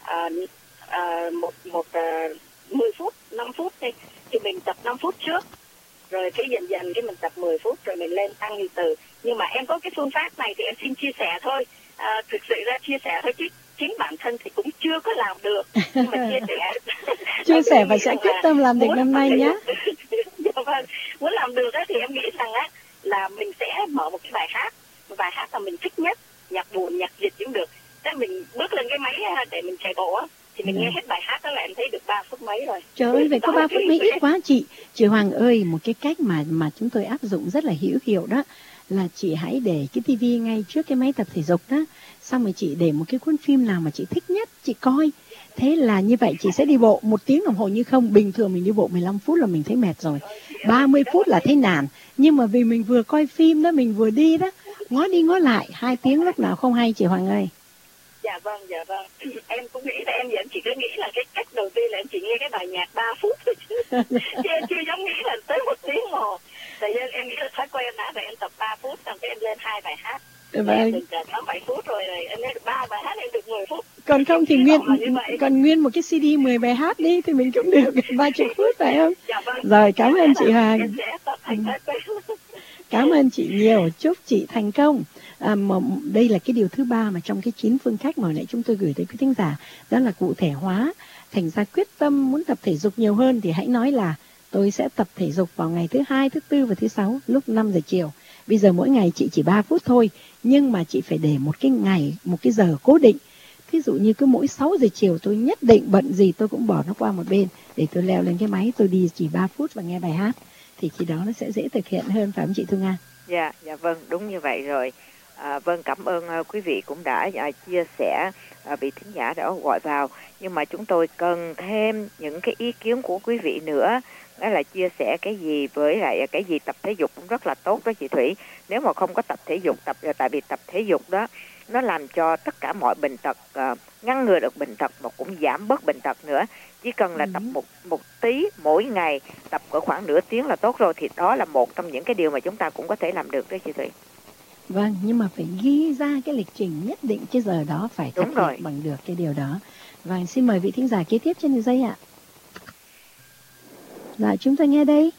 10 phút, 5 phút đi, thì mình tập 5 phút trước, rồi cái dần dần cái mình tập 10 phút rồi mình lên tăng từ từ. Nhưng mà em có cái phương pháp này thì em xin chia sẻ thôi. Thực sự ra chia sẻ thôi chứ chính bản thân thì cũng chưa có làm được. Nhưng mà chia sẻ và sẽ quyết tâm làm được năm nay nhé. Dạ vâng, muốn làm được thì em nghĩ rằng là mình sẽ mở một cái bài hát mà mình thích nhất, nhạc buồn, nhạc Việt cũng được. Thế mình bước lên cái máy để mình chạy bộ thì mình nghe hết bài hát đó là em thấy được 3 phút mấy rồi. Trời ơi, vậy có 3 phút mấy ít quá chị. Chị Hoàng ơi, một cái cách mà chúng tôi áp dụng rất là hữu hiệu đó là chị hãy để cái tivi ngay trước cái máy tập thể dục đó, xong rồi chị để một cái cuốn phim nào mà chị thích nhất chị coi. Thế là như vậy chị sẽ đi bộ 1 tiếng đồng hồ, như không bình thường mình đi bộ 15 phút là mình thấy mệt rồi, 30 phút là thấy nản. Nhưng mà vì mình vừa coi phim đó, mình vừa đi đó, ngó đi ngó lại 2 tiếng lúc nào không hay chị Hoàng ơi. Dạ vâng. Em cũng nghĩ là em chỉ cứ nghĩ là cái cách đầu tiên là em chỉ nghe cái bài nhạc 3 phút thôi chứ em chưa dám nghĩ là tới 1 tiếng hồ. Tại vì em nghĩ là thói quen đã, rồi em tập 3 phút, xong cái em lên 2 bài hát. Em được 6-7 phút rồi em lên được 3 bài hát, em được 10 phút. Còn không thì nguyên một cái CD 10 bài hát đi thì mình cũng được 30 phút phải không? Dạ vâng. Rồi, cảm ơn chị Hoàng. Em sẽ tập thành thói quen. Cảm ơn chị nhiều, chúc chị thành công. Đây là cái điều thứ 3 mà trong cái 9 phương cách mà nãy chúng tôi gửi tới quý thính giả, đó là cụ thể hóa. Thành ra quyết tâm muốn tập thể dục nhiều hơn thì hãy nói là tôi sẽ tập thể dục vào ngày thứ 2, thứ 4 và thứ 6 lúc 5 giờ chiều. Bây giờ mỗi ngày chị chỉ 3 phút thôi, nhưng mà chị phải để một cái ngày, một cái giờ cố định. Ví dụ như cứ mỗi 6 giờ chiều tôi nhất định bận gì tôi cũng bỏ nó qua một bên để tôi leo lên cái máy, tôi đi chỉ 3 phút và nghe bài hát. Thì khi đó nó sẽ dễ thực hiện hơn, phải không chị Thu Nga? Dạ vâng, đúng như vậy rồi. Vâng, cảm ơn quý vị cũng đã chia sẻ, vị thính giả đã gọi vào. Nhưng mà chúng tôi cần thêm những cái ý kiến của quý vị nữa. Đó là chia sẻ cái gì với lại cái gì. Tập thể dục cũng rất là tốt đó chị Thủy. Nếu mà không có tập thể dục, tại vì tập thể dục đó nó làm cho tất cả mọi bệnh tật, ngăn ngừa được bệnh tật mà cũng giảm bớt bệnh tật nữa. Chỉ cần là tập một tí mỗi ngày, tập cỡ khoảng nửa tiếng là tốt rồi. Thì đó là một trong những cái điều mà chúng ta cũng có thể làm được đó chị Thủy. Vâng, nhưng mà phải ghi ra cái lịch trình nhất định, cái giờ đó phải thực hiện bằng được cái điều đó. Vâng, xin mời vị thính giả kế tiếp trên đường dây ạ. Dạ, chúng ta nghe đây.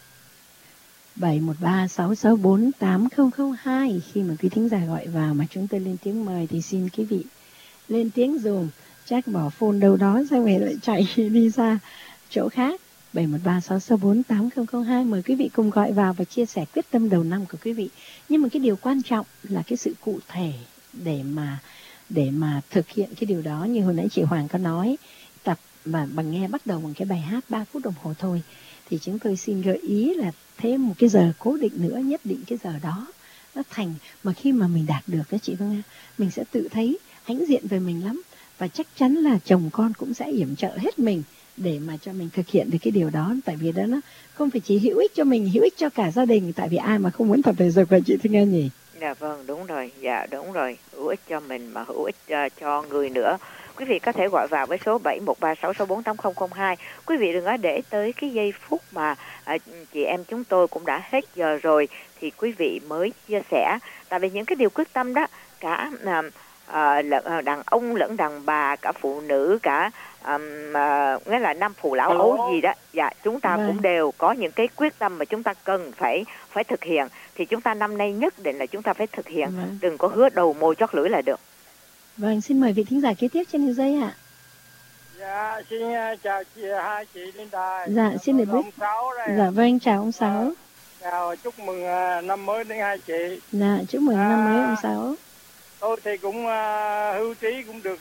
713664802. Khi mà quý thính giả gọi vào mà chúng tôi lên tiếng mời thì xin quý vị lên tiếng dùm. Chắc bỏ phone đâu đó, sao về lại chạy đi ra chỗ khác. 713-664-8002. Mời quý vị cùng gọi vào và chia sẻ quyết tâm đầu năm của quý vị. Nhưng mà cái điều quan trọng là cái sự cụ thể để mà thực hiện cái điều đó. Như hồi nãy chị Hoàng có nói, tập mà bằng nghe bắt đầu bằng cái bài hát 3 phút đồng hồ thôi, thì chúng tôi xin gợi ý là thêm một cái giờ cố định nữa, nhất định cái giờ đó nó thành. Mà khi mà mình đạt được đó chị Vân Nga, mình sẽ tự thấy hãnh diện về mình lắm, và chắc chắn là chồng con cũng sẽ yểm trợ hết mình để mà cho mình thực hiện được cái điều đó. Tại vì đó nó không phải chỉ hữu ích cho mình, hữu ích cho cả gia đình. Tại vì ai mà không muốn tập thể dục vậy chị Thư Nga nhỉ? Dạ vâng, đúng rồi, dạ đúng rồi, hữu ích cho mình mà hữu ích cho người nữa. Quý vị có thể gọi vào với số 713-664-8002. Quý vị đừng có để tới cái giây phút mà chị em chúng tôi cũng đã hết giờ rồi thì quý vị mới chia sẻ. Tại vì những cái điều quyết tâm đó, cả đàn ông lẫn đàn bà, cả phụ nữ, cả nghĩa là nam phụ lão ấu gì đó, dạ chúng ta cũng đều có những cái quyết tâm mà chúng ta cần phải thực hiện. Thì chúng ta năm nay nhất định là chúng ta phải thực hiện, đừng có hứa đầu môi chót lưỡi là được. Vâng, xin mời vị thính giả kế tiếp trên đường dây ạ. Dạ, xin chào hai chị lên đài. Dạ, xin được biết. Dạ vâng, chào ông Sáu. Chào, chúc mừng năm mới đến hai chị. Dạ, chúc mừng năm mới ông Sáu. Tôi thì cũng hưu trí cũng được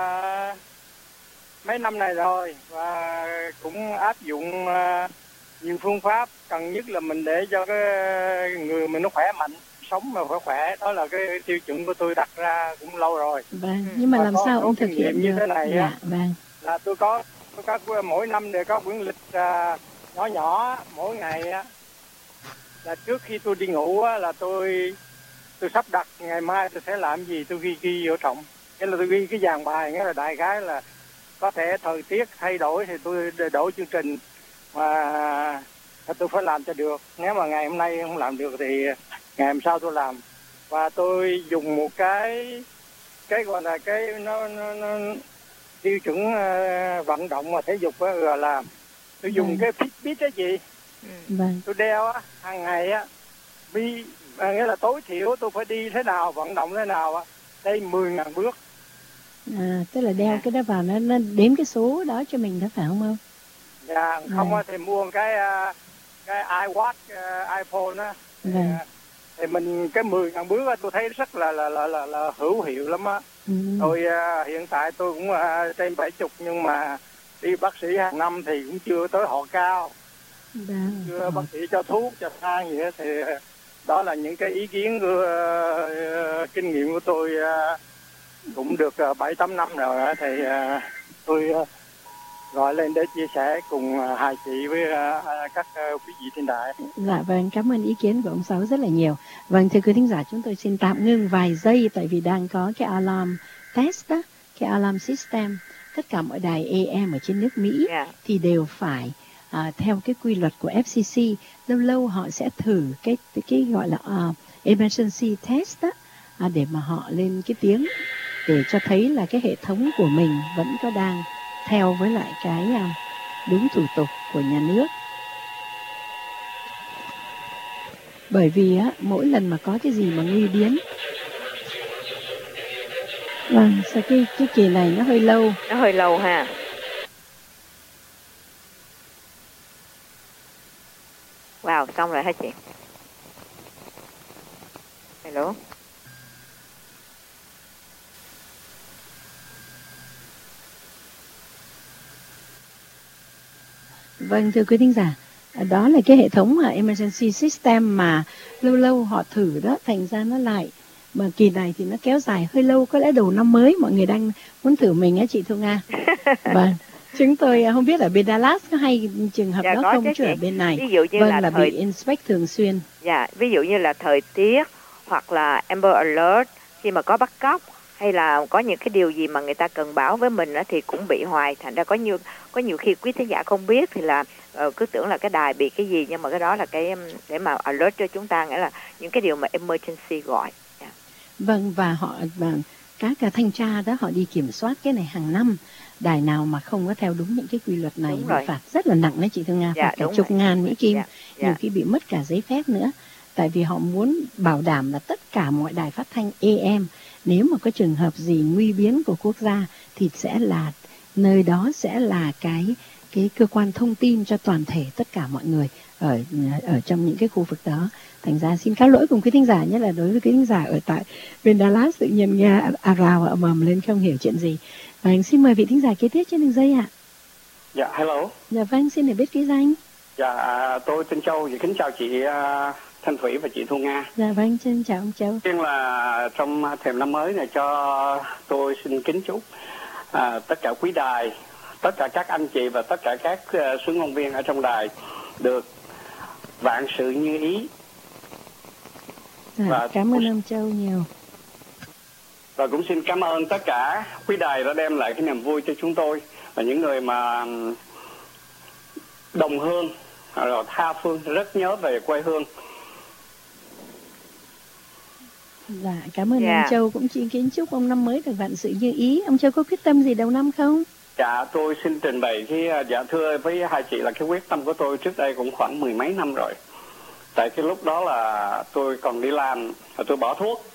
mấy năm này rồi, và cũng áp dụng nhiều phương pháp. Cần nhất là mình để cho cái người mình nó khỏe mạnh, sống mà phải khỏe. Đó là cái tiêu chuẩn của tôi đặt ra cũng lâu rồi. Vâng, nhưng mà làm sao ông thực hiện như được? thế này Dạ, vâng. Là tôi có mỗi năm đều có quyển lịch nhỏ nhỏ mỗi ngày á. Là trước khi tôi đi ngủ á, là tôi sắp đặt ngày mai tôi sẽ làm gì, tôi ghi vô trọng. Nghĩa là tôi ghi cái dàn bài, nghĩa là đại khái là có thể thời tiết thay đổi thì tôi đổi chương trình mà tôi phải làm cho được. Nếu mà ngày hôm nay không làm được thì ngày hôm sau tôi làm. Và tôi dùng một cái gọi là cái nó tiêu chuẩn vận động và thể dục là làm. Tôi dùng cái Fitbit đó chị. Tôi đeo á, hàng ngày á, nghĩa là tối thiểu tôi phải đi thế nào, vận động thế nào á, đây 10.000 bước. Tức là đeo cái đó vào nó đếm cái số đó cho mình đó phải không ông? Dạ, không thì mua cái iWatch, iPhone á. Thì mình cái 10.000 bước á, tôi thấy rất là hữu hiệu lắm á. Tôi hiện tại tôi cũng trên 70, nhưng mà đi bác sĩ hàng năm thì cũng chưa tới họ cao. Chưa bác sĩ cho thuốc, cho thang gì đó. Thì đó là những cái ý kiến của kinh nghiệm của tôi cũng được 7-8 năm rồi. Thì tôi gọi lên để chia sẻ cùng hai chị với các quý vị trên đài. Dạ vâng, cảm ơn ý kiến của ông Sáu rất là nhiều. Vâng, thưa quý thính giả, chúng tôi xin tạm ngưng vài giây tại vì đang có cái alarm test đó, cái alarm system. Tất cả mọi đài AM ở trên nước Mỹ thì đều phải theo cái quy luật của FCC, lâu lâu họ sẽ thử cái gọi là emergency test đó, để mà họ lên cái tiếng để cho thấy là cái hệ thống của mình vẫn có đang theo với lại cái đúng thủ tục của nhà nước. Bởi vì á, mỗi lần mà có cái gì mà nguy biến. Vâng, sao cái kỳ này nó hơi lâu. Nó hơi lâu ha. Wow, xong rồi hả chị? Hello. Vâng, thưa quý thính giả, đó là cái hệ thống emergency system mà lâu lâu họ thử đó, thành ra nó lại. Mà kỳ này thì nó kéo dài hơi lâu, có lẽ đầu năm mới mọi người đang muốn thử mình á chị Thu Nga. Vâng, chúng tôi không biết ở bên Dallas có hay trường hợp đó không, chứ ở bên này ví dụ như là bị inspect thường xuyên. Dạ, ví dụ như là thời tiết hoặc là Amber Alert khi mà có bắt cóc, hay là có những cái điều gì mà người ta cần báo với mình thì cũng bị hoài. Thành ra có nhiều khi quý thính giả không biết thì là cứ tưởng là cái đài bị cái gì, nhưng mà cái đó là cái để mà alert cho chúng ta, nghĩa là những cái điều mà emergency gọi. Vâng, và các thanh tra đó họ đi kiểm soát cái này hàng năm. Đài nào mà không có theo đúng những cái quy luật này bị phạt rất là nặng đấy chị Thương Nga, phạt cả chục ngàn Mỹ Kim, nhiều khi bị mất cả giấy phép nữa. Tại vì họ muốn bảo đảm là tất cả mọi đài phát thanh AM, nếu mà có trường hợp gì nguy biến của quốc gia thì sẽ là nơi đó sẽ là cái cái cơ quan thông tin cho toàn thể tất cả mọi người ở trong những cái khu vực đó. Thành ra xin cáo lỗi cùng quý thính giả, nhất là đối với quý thính giả ở tại bên Dallas tự nhiên nghe rào ầm ầm lên không hiểu chuyện gì. Và xin mời vị thính giả kế tiếp trên đường dây ạ. Dạ, hello. Dạ vâng, xin được biết ký danh. Dạ, tôi tên Châu, và kính chào chị Thanh Thủy và chị Thu Nga. Dạ vâng, xin chào ông Châu. Tiên là trong thềm năm mới này cho tôi xin kính chúc tất cả quý đài, tất cả các anh chị và tất cả các xuất ngôn viên ở trong đài được vạn sự như ý. Và cảm ơn ông Châu nhiều. Và cũng xin cảm ơn tất cả quý đài đã đem lại cái niềm vui cho chúng tôi và những người mà đồng hương rồi tha phương rất nhớ về quê hương. Dạ, cảm ơn ông Châu, cũng xin kính chúc ông năm mới được vạn sự như ý. Ông Châu có quyết tâm gì đầu năm không? Dạ, tôi xin trình bày thưa với hai chị là cái quyết tâm của tôi trước đây cũng khoảng 10 mấy năm rồi. Tại cái lúc đó là tôi còn đi làm và tôi bỏ thuốc.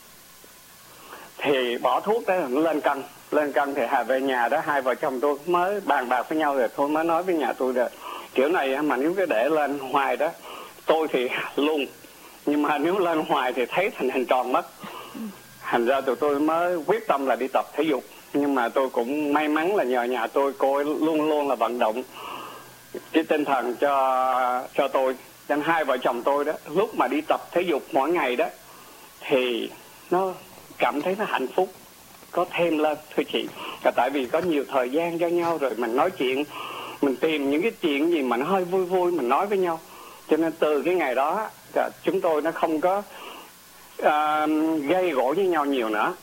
Thì bỏ thuốc đó lên cân thì về nhà đó hai vợ chồng tôi mới bàn bạc với nhau rồi tôi mới nói với nhà tôi là kiểu này mà nếu cái để lên hoài đó tôi thì luôn, nhưng mà nếu lên hoài thì thấy thành hình tròn mất. Thành ra tụi tôi mới quyết tâm là đi tập thể dục. Nhưng mà tôi cũng may mắn là nhờ nhà tôi, cô ấy luôn luôn là vận động cái tinh thần cho tôi. Nên hai vợ chồng tôi đó, lúc mà đi tập thể dục mỗi ngày đó thì nó cảm thấy nó hạnh phúc, có thêm lên thưa chị. Tại vì có nhiều thời gian cho nhau rồi mình nói chuyện, mình tìm những cái chuyện gì mà nó hơi vui vui mình nói với nhau. Cho nên từ cái ngày đó chúng tôi nó không có gây gổ với nhau nhiều nữa.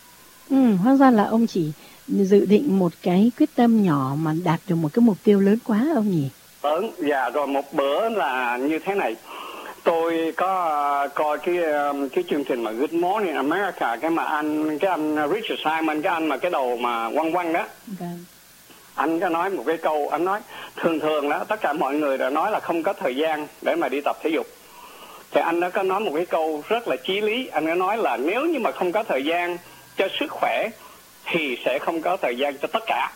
Hóa ra là ông chỉ dự định một cái quyết tâm nhỏ mà đạt được một cái mục tiêu lớn quá ông nhỉ? Dạ, rồi một bữa là như thế này. Tôi có coi cái chương trình mà Good Morning America, cái anh Richard Simon, cái anh mà cái đầu mà quăng quăng đó. Vâng. Anh có nói một cái câu, anh nói thường đó tất cả mọi người đã nói là không có thời gian để mà đi tập thể dục. Thì anh đã có nói một cái câu rất là chí lý. Anh đã nói là nếu như mà không có thời gian cho sức khỏe thì sẽ không có thời gian cho tất cả.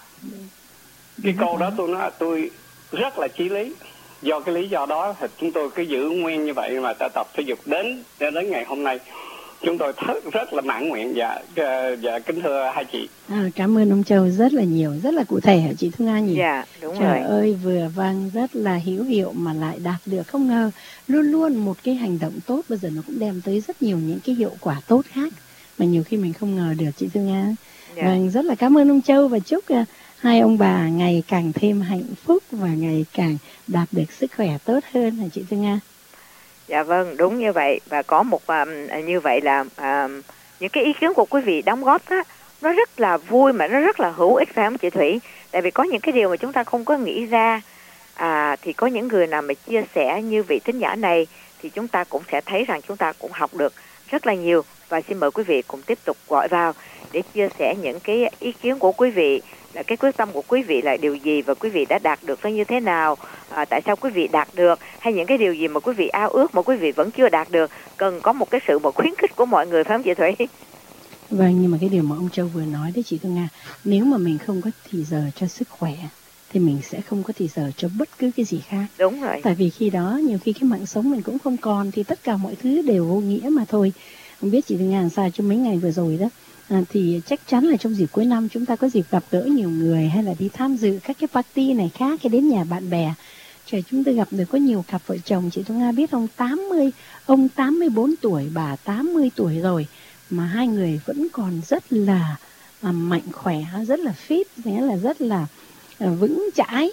Cái câu đó tôi nói tôi rất là chí lý. Do cái lý do đó thì chúng tôi cứ giữ nguyên như vậy mà ta tập thể dục đến ngày hôm nay. Chúng tôi rất là mãn nguyện. Dạ kính thưa hai chị. Cảm ơn ông Châu rất là nhiều, rất là cụ thể hả chị Thu Nga nhỉ? Dạ, đúng Trời rồi. ơi, vừa vang rất là hữu hiệu mà lại đạt được, không ngờ luôn luôn một cái hành động tốt bây giờ nó cũng đem tới rất nhiều những cái hiệu quả tốt khác mà nhiều khi mình không ngờ được chị Thu Nga. Dạ. Vâng, rất là cảm ơn ông Châu và chúc hai ông bà ngày càng thêm hạnh phúc và ngày càng đạt được sức khỏe tốt hơn hả chị Thu Nga? Dạ vâng, đúng như vậy. Và có một như vậy là những cái ý kiến của quý vị đóng góp đó, nó rất là vui mà nó rất là hữu ích, phải không chị Thủy? Tại vì có những cái điều mà chúng ta không có nghĩ ra, thì có những người nào mà chia sẻ như vị thính giả này thì chúng ta cũng sẽ thấy rằng chúng ta cũng học được rất là nhiều. Và xin mời quý vị cùng tiếp tục gọi vào để chia sẻ những cái ý kiến của quý vị, là cái quyết tâm của quý vị là điều gì và quý vị đã đạt được nó như thế nào, tại sao quý vị đạt được, hay những cái điều gì mà quý vị ao ước mà quý vị vẫn chưa đạt được, cần có một cái sự mà khuyến khích của mọi người, phải không chị Thủy? Vâng, nhưng mà cái điều mà ông Châu vừa nói đấy chị Thu Nga, nếu mà mình không có thì giờ cho sức khỏe thì mình sẽ không có thì giờ cho bất cứ cái gì khác. Đúng rồi. Tại vì khi đó nhiều khi cái mạng sống mình cũng không còn thì tất cả mọi thứ đều vô nghĩa mà thôi. Không biết chị Thu Nga làm sao trong mấy ngày vừa rồi đó, thì chắc chắn là trong dịp cuối năm chúng ta có dịp gặp gỡ nhiều người hay là đi tham dự các cái party này khác, hay đến nhà bạn bè. Trời, chúng tôi gặp được có nhiều cặp vợ chồng chị Thu Nga biết không, ông 84 tuổi, bà 80 tuổi rồi mà hai người vẫn còn rất là mạnh khỏe, rất là fit, nghĩa là rất là vững chãi.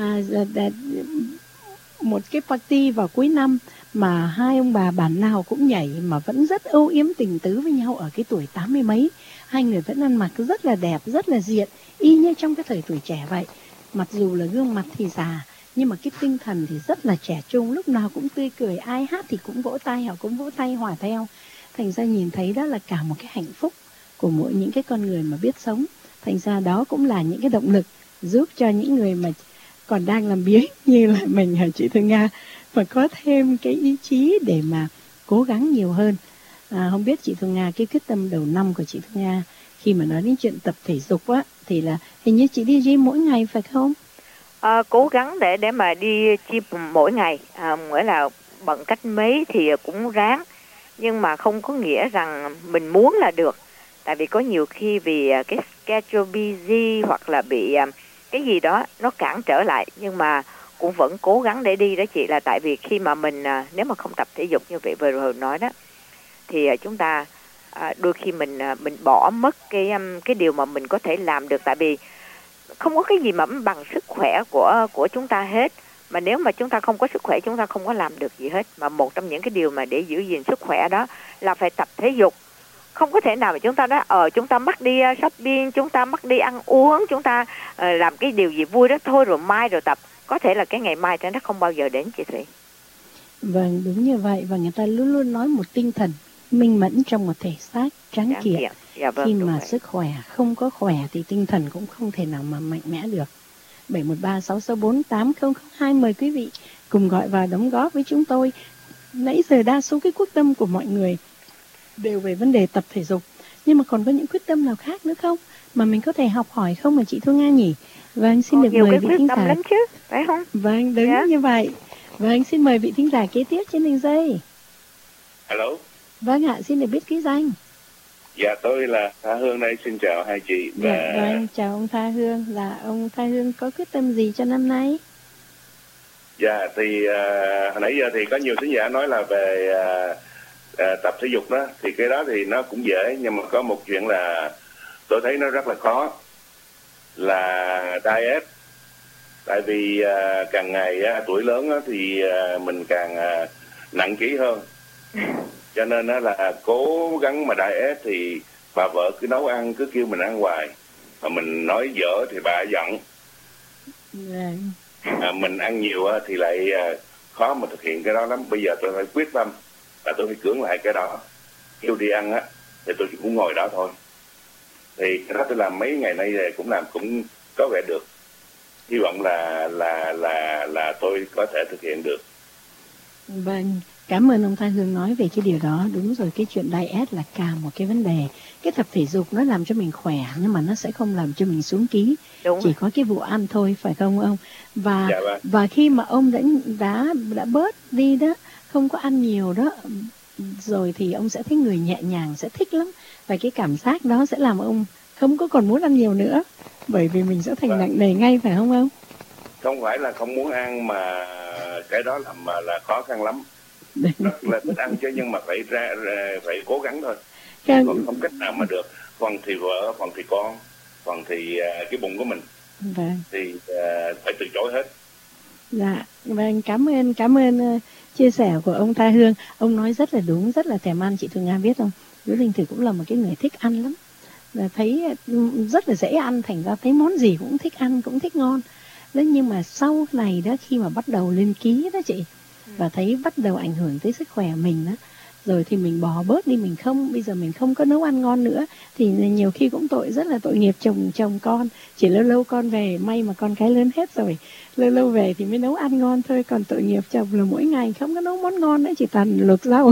Một cái party vào cuối năm mà hai ông bà bản nào cũng nhảy mà vẫn rất âu yếm tình tứ với nhau ở cái tuổi 80 mấy. Hai người vẫn ăn mặc rất là đẹp, rất là diện, y như trong cái thời tuổi trẻ vậy. Mặc dù là gương mặt thì già nhưng mà cái tinh thần thì rất là trẻ trung, lúc nào cũng tươi cười, ai hát thì cũng vỗ tay, họ cũng vỗ tay hòa theo. Thành ra nhìn thấy đó là cả một cái hạnh phúc của mỗi những cái con người mà biết sống. Thành ra đó cũng là những cái động lực giúp cho những người mà còn đang làm biếng như là mình hả chị Thu Nga, và có thêm cái ý chí để mà cố gắng nhiều hơn. Không biết chị Thu Nga, cái quyết tâm đầu năm của chị Thu Nga khi mà nói đến chuyện tập thể dục á, thì là hình như chị đi gym mỗi ngày phải không? Cố gắng để mà đi gym mỗi ngày, nghĩa là bận cách mấy thì cũng ráng, nhưng mà không có nghĩa rằng mình muốn là được. Tại vì có nhiều khi vì cái schedule busy hoặc là bị cái gì đó nó cản trở lại, nhưng mà cũng vẫn cố gắng để đi đó chị. Là tại vì khi mà mình nếu mà không tập thể dục như vậy vừa rồi nói đó, thì chúng ta đôi khi mình bỏ mất cái điều mà mình có thể làm được. Tại vì không có cái gì mà bằng sức khỏe của chúng ta hết. Mà nếu mà chúng ta không có sức khỏe, chúng ta không có làm được gì hết. Mà một trong những cái điều mà để giữ gìn sức khỏe đó là phải tập thể dục. Không có thể nào mà chúng ta nói chúng ta mắc đi shopping, chúng ta mắc đi ăn uống, chúng ta làm cái điều gì vui đó thôi rồi mai rồi tập. Có thể là cái ngày mai nó không bao giờ đến, chị Thủy. Vâng, đúng như vậy. Và người ta luôn luôn nói một tinh thần minh mẫn trong một thể xác trắng kiện. Dạ, vâng, khi mà vậy. sức khỏe không có khỏe thì tinh thần cũng không thể nào mà mạnh mẽ được. 713-664-8002, mời quý vị cùng gọi vào đóng góp với chúng tôi. Nãy giờ đa số cái quyết tâm của mọi người đều về vấn đề tập thể dục, nhưng mà còn có những quyết tâm nào khác nữa không mà mình có thể học hỏi không mà chị Thu Nga nhỉ? Vâng, xin được mời vị thính giả. Lắm chứ, phải không? Vâng, đúng như vậy. Vâng, xin mời vị thính giả kế tiếp trên đường dây. Alo. Vâng ạ, xin được biết ký danh. Dạ, tôi là Tha Hương đây, xin chào hai chị. Dạ, vâng, chào ông Tha Hương. Là ông Tha Hương có quyết tâm gì cho năm nay? Dạ, thì hồi nãy giờ thì có nhiều thính giả nói là về tập thể dục đó. Thì cái đó thì nó cũng dễ, nhưng mà có một chuyện là tôi thấy nó rất là khó, là diet. Tại vì càng ngày tuổi lớn thì mình càng nặng ký hơn. Cho nên là cố gắng mà diet thì bà vợ cứ nấu ăn, cứ kêu mình ăn hoài. Mà mình nói dở thì bà giận. Mình ăn nhiều thì lại khó mà thực hiện cái đó lắm. Bây giờ tôi phải quyết tâm là tôi phải cưỡng lại cái đó. Kêu đi ăn thì tôi cũng ngồi đó thôi. Thì cái đó tôi làm mấy ngày nay cũng làm cũng có vẻ được. Hy vọng là tôi có thể thực hiện được. Vâng, cảm ơn ông Tha Hương nói về cái điều đó. Đúng rồi, cái chuyện diet là cả một cái vấn đề. Cái tập thể dục nó làm cho mình khỏe, nhưng mà nó sẽ không làm cho mình xuống ký. Đúng. Chỉ có cái vụ ăn thôi, phải không ông? Và dạ vâng. Và khi mà ông đã bớt đi đó, không có ăn nhiều đó, rồi thì ông sẽ thấy người nhẹ nhàng, sẽ thích lắm. Và cái cảm giác đó sẽ làm ông không có còn muốn ăn nhiều nữa. Bởi vì mình sẽ thành nặng nề ngay, phải không ông? Không phải là không muốn ăn, mà cái đó là khó khăn lắm. Rất là thích ăn chứ, nhưng mà phải cố gắng thôi. Còn không cách nào mà được. Phần thì vợ, phần thì con, phần thì cái bụng của mình. Vâng. Thì phải từ chối hết. Dạ, vâng, cảm ơn chia sẻ của ông Tha Hương. Ông nói rất là đúng, rất là thèm ăn. Chị Thu Nga biết không? Đứa Linh Thủy cũng là một cái người thích ăn lắm. Là thấy rất là dễ ăn, thành ra thấy món gì cũng thích ăn, cũng thích ngon. Đấy, nhưng mà sau này đó, khi mà bắt đầu lên ký đó chị, và thấy bắt đầu ảnh hưởng tới sức khỏe mình đó, rồi thì mình bỏ bớt đi, bây giờ mình không có nấu ăn ngon nữa, thì nhiều khi cũng rất là tội nghiệp chồng con. Chỉ lâu con về, may mà con cái lớn hết rồi, lâu về thì mới nấu ăn ngon thôi. Còn tội nghiệp chồng là mỗi ngày không có nấu món ngon nữa, chỉ toàn luộc rau.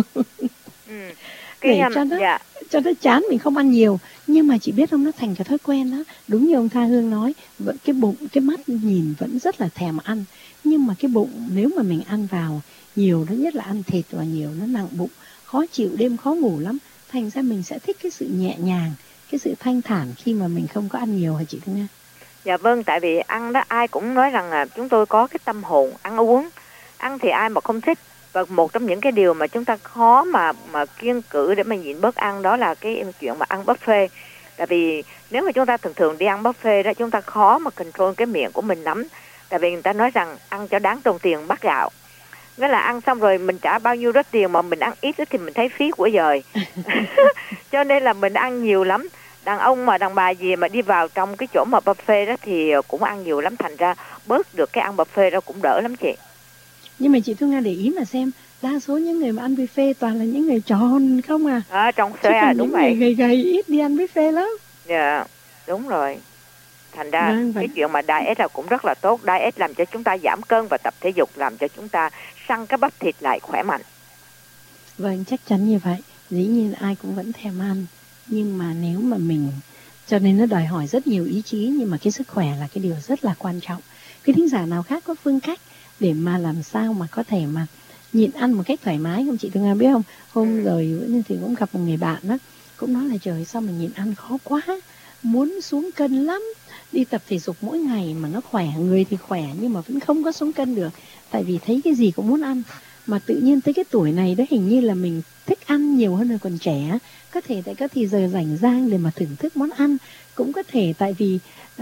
Để cho nó chán, mình không ăn nhiều. Nhưng mà chị biết không, nó thành cái thói quen đó. Đúng như ông Tha Hương nói, vẫn cái bụng, cái mắt nhìn vẫn rất là thèm ăn, nhưng mà cái bụng nếu mà mình ăn vào nhiều, nó nhất là ăn thịt và nhiều, nó nặng bụng, khó chịu, đêm khó ngủ lắm. Thành ra mình sẽ thích cái sự nhẹ nhàng, cái sự thanh thản khi mà mình không có ăn nhiều, hả chị Thương Nga? Dạ vâng, tại vì ăn đó ai cũng nói rằng là chúng tôi có cái tâm hồn ăn uống. Ăn thì ai mà không thích. Và một trong những cái điều mà chúng ta khó mà kiêng cữ để mà nhịn bớt ăn, đó là cái chuyện mà ăn buffet. Tại vì nếu mà chúng ta thường đi ăn buffet đó, chúng ta khó mà control cái miệng của mình lắm. Tại vì người ta nói rằng ăn cho đáng đồng tiền bát gạo. Nghĩa là ăn xong rồi mình trả bao nhiêu đó tiền mà mình ăn ít thì mình thấy phí của giời. Cho nên là mình ăn nhiều lắm. Đàn ông mà đàn bà gì mà đi vào trong cái chỗ mà buffet đó thì cũng ăn nhiều lắm. Thành ra bớt được cái ăn buffet đó cũng đỡ lắm chị. Nhưng mà chị Thu Nga để ý mà xem, đa số những người mà ăn buffet toàn là những người tròn không à. Tròn xe, đúng vậy. Người gầy ít đi ăn buffet lắm. Dạ, đúng rồi. Thành ra cái chuyện mà diet là cũng rất là tốt. Diet làm cho chúng ta giảm cân, và tập thể dục làm cho chúng ta săn cái bắp thịt lại khỏe mạnh. Vâng, chắc chắn như vậy. Dĩ nhiên ai cũng vẫn thèm ăn. Nhưng mà nếu mà mình, cho nên nó đòi hỏi rất nhiều ý chí, nhưng mà cái sức khỏe là cái điều rất là quan trọng. Cái thính giả nào khác có phương cách để mà làm sao mà có thể mà nhịn ăn một cách thoải mái không chị Thương Nga biết không? Hôm rồi thì cũng gặp một người bạn đó, cũng nói là trời sao mà nhịn ăn khó quá, muốn xuống cân lắm, đi tập thể dục mỗi ngày mà nó khỏe, người thì khỏe nhưng mà vẫn không có xuống cân được, tại vì thấy cái gì cũng muốn ăn. Mà tự nhiên tới cái tuổi này đó hình như là mình thích ăn nhiều hơn là còn trẻ, có thể tại có thì giờ rảnh rang để mà thưởng thức món ăn, cũng có thể tại vì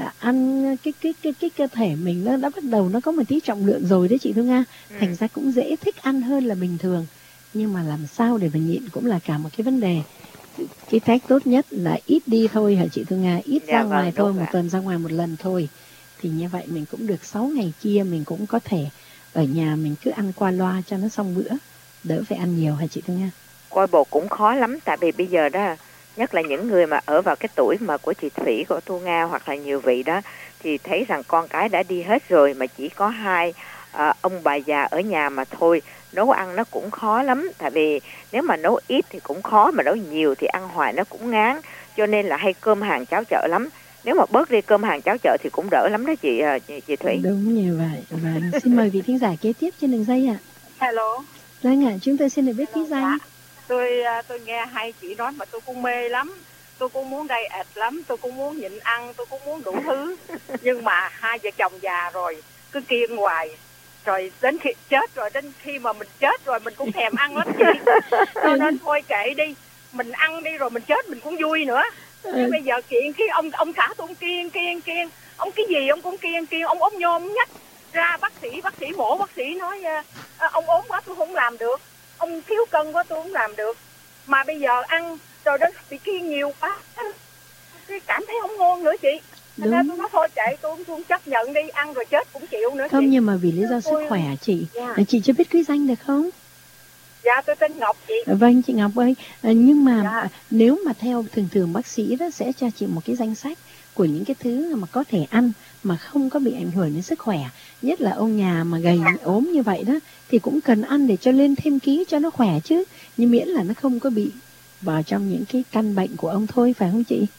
ăn cái cơ thể mình nó đã bắt đầu nó có một tí trọng lượng rồi đấy chị Thương Nga, thành ra cũng dễ thích ăn hơn là bình thường. Nhưng mà làm sao để mà nhịn cũng là cả một cái vấn đề. Cái cách tốt nhất là ít đi thôi hả chị Thương Nga, ít ra ngoài thôi, một tuần ra ngoài một lần thôi, thì như vậy mình cũng được 6 ngày kia mình cũng có thể ở nhà mình cứ ăn qua loa cho nó xong bữa, đỡ phải ăn nhiều hả chị Thương Nga? Coi bộ cũng khó lắm, tại vì bây giờ đó, nhất là những người mà ở vào cái tuổi mà của chị Thủy, của Thu Nga hoặc là nhiều vị đó, thì thấy rằng con cái đã đi hết rồi mà chỉ có hai ông bà già ở nhà mà thôi. Nấu ăn nó cũng khó lắm, tại vì nếu mà nấu ít thì cũng khó, mà nấu nhiều thì ăn hoài nó cũng ngán, cho nên là hay cơm hàng cháo chợ lắm. Nếu mà bớt đi cơm hàng cháo chợ thì cũng đỡ lắm đó chị Thủy. Đúng như vậy. Và xin mời vị thính giả kế tiếp trên đường dây ạ. Hello. Vâng ạ, chúng tôi xin được biết thính danh. Tôi nghe hai chị nói mà tôi cũng mê lắm. Tôi cũng muốn diet lắm, tôi cũng muốn nhịn ăn, tôi cũng muốn đủ thứ. Nhưng mà hai vợ chồng già rồi, cứ kiêng hoài. Rồi đến khi chết rồi, đến khi mà mình chết rồi mình cũng thèm ăn lắm chị. Cho nên thôi kệ đi, mình ăn đi rồi mình chết mình cũng vui nữa. Nhưng bây giờ kiện khi ông xã tôi cũng kiêng, ông cái gì ông cũng kiêng, ông ốm nhôm nhách ra bác sĩ mổ, bác sĩ nói ông ốm quá tôi không làm được, ông thiếu cân quá tôi không làm được. Mà bây giờ ăn rồi đó bị kiêng nhiều quá, tôi cảm thấy không ngon nữa chị. Nên tôi nói thôi chạy, tôi cũng chấp nhận đi, ăn rồi chết cũng chịu nữa. Không chị. Nhưng mà vì lý do sức khỏe chị, chị chưa biết quý danh được không? Dạ tôi tên Ngọc chị. Vâng chị Ngọc ơi, nhưng mà nếu mà theo thường bác sĩ đó sẽ cho chị một cái danh sách của những cái thứ mà có thể ăn mà không có bị ảnh hưởng đến sức khỏe, nhất là ông nhà mà gầy ốm như vậy đó thì cũng cần ăn để cho lên thêm ký cho nó khỏe chứ, nhưng miễn là nó không có bị vào trong những cái căn bệnh của ông thôi, phải không chị?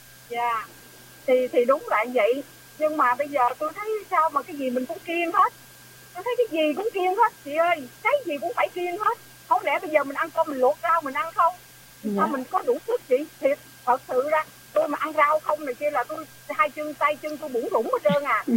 Dạ, thì đúng là vậy, nhưng mà bây giờ tôi thấy sao mà cái gì mình cũng kiêng hết. Tôi thấy cái gì cũng kiêng hết chị ơi, cái gì cũng phải kiêng hết. Không lẽ bây giờ mình ăn cơm mình luộc rau mình ăn không? Sao mình có đủ sức chị? Thiệt, thật sự ra tôi mà ăn rau không này kia là tôi hai tay chân tôi bủn rủn hết trơn à.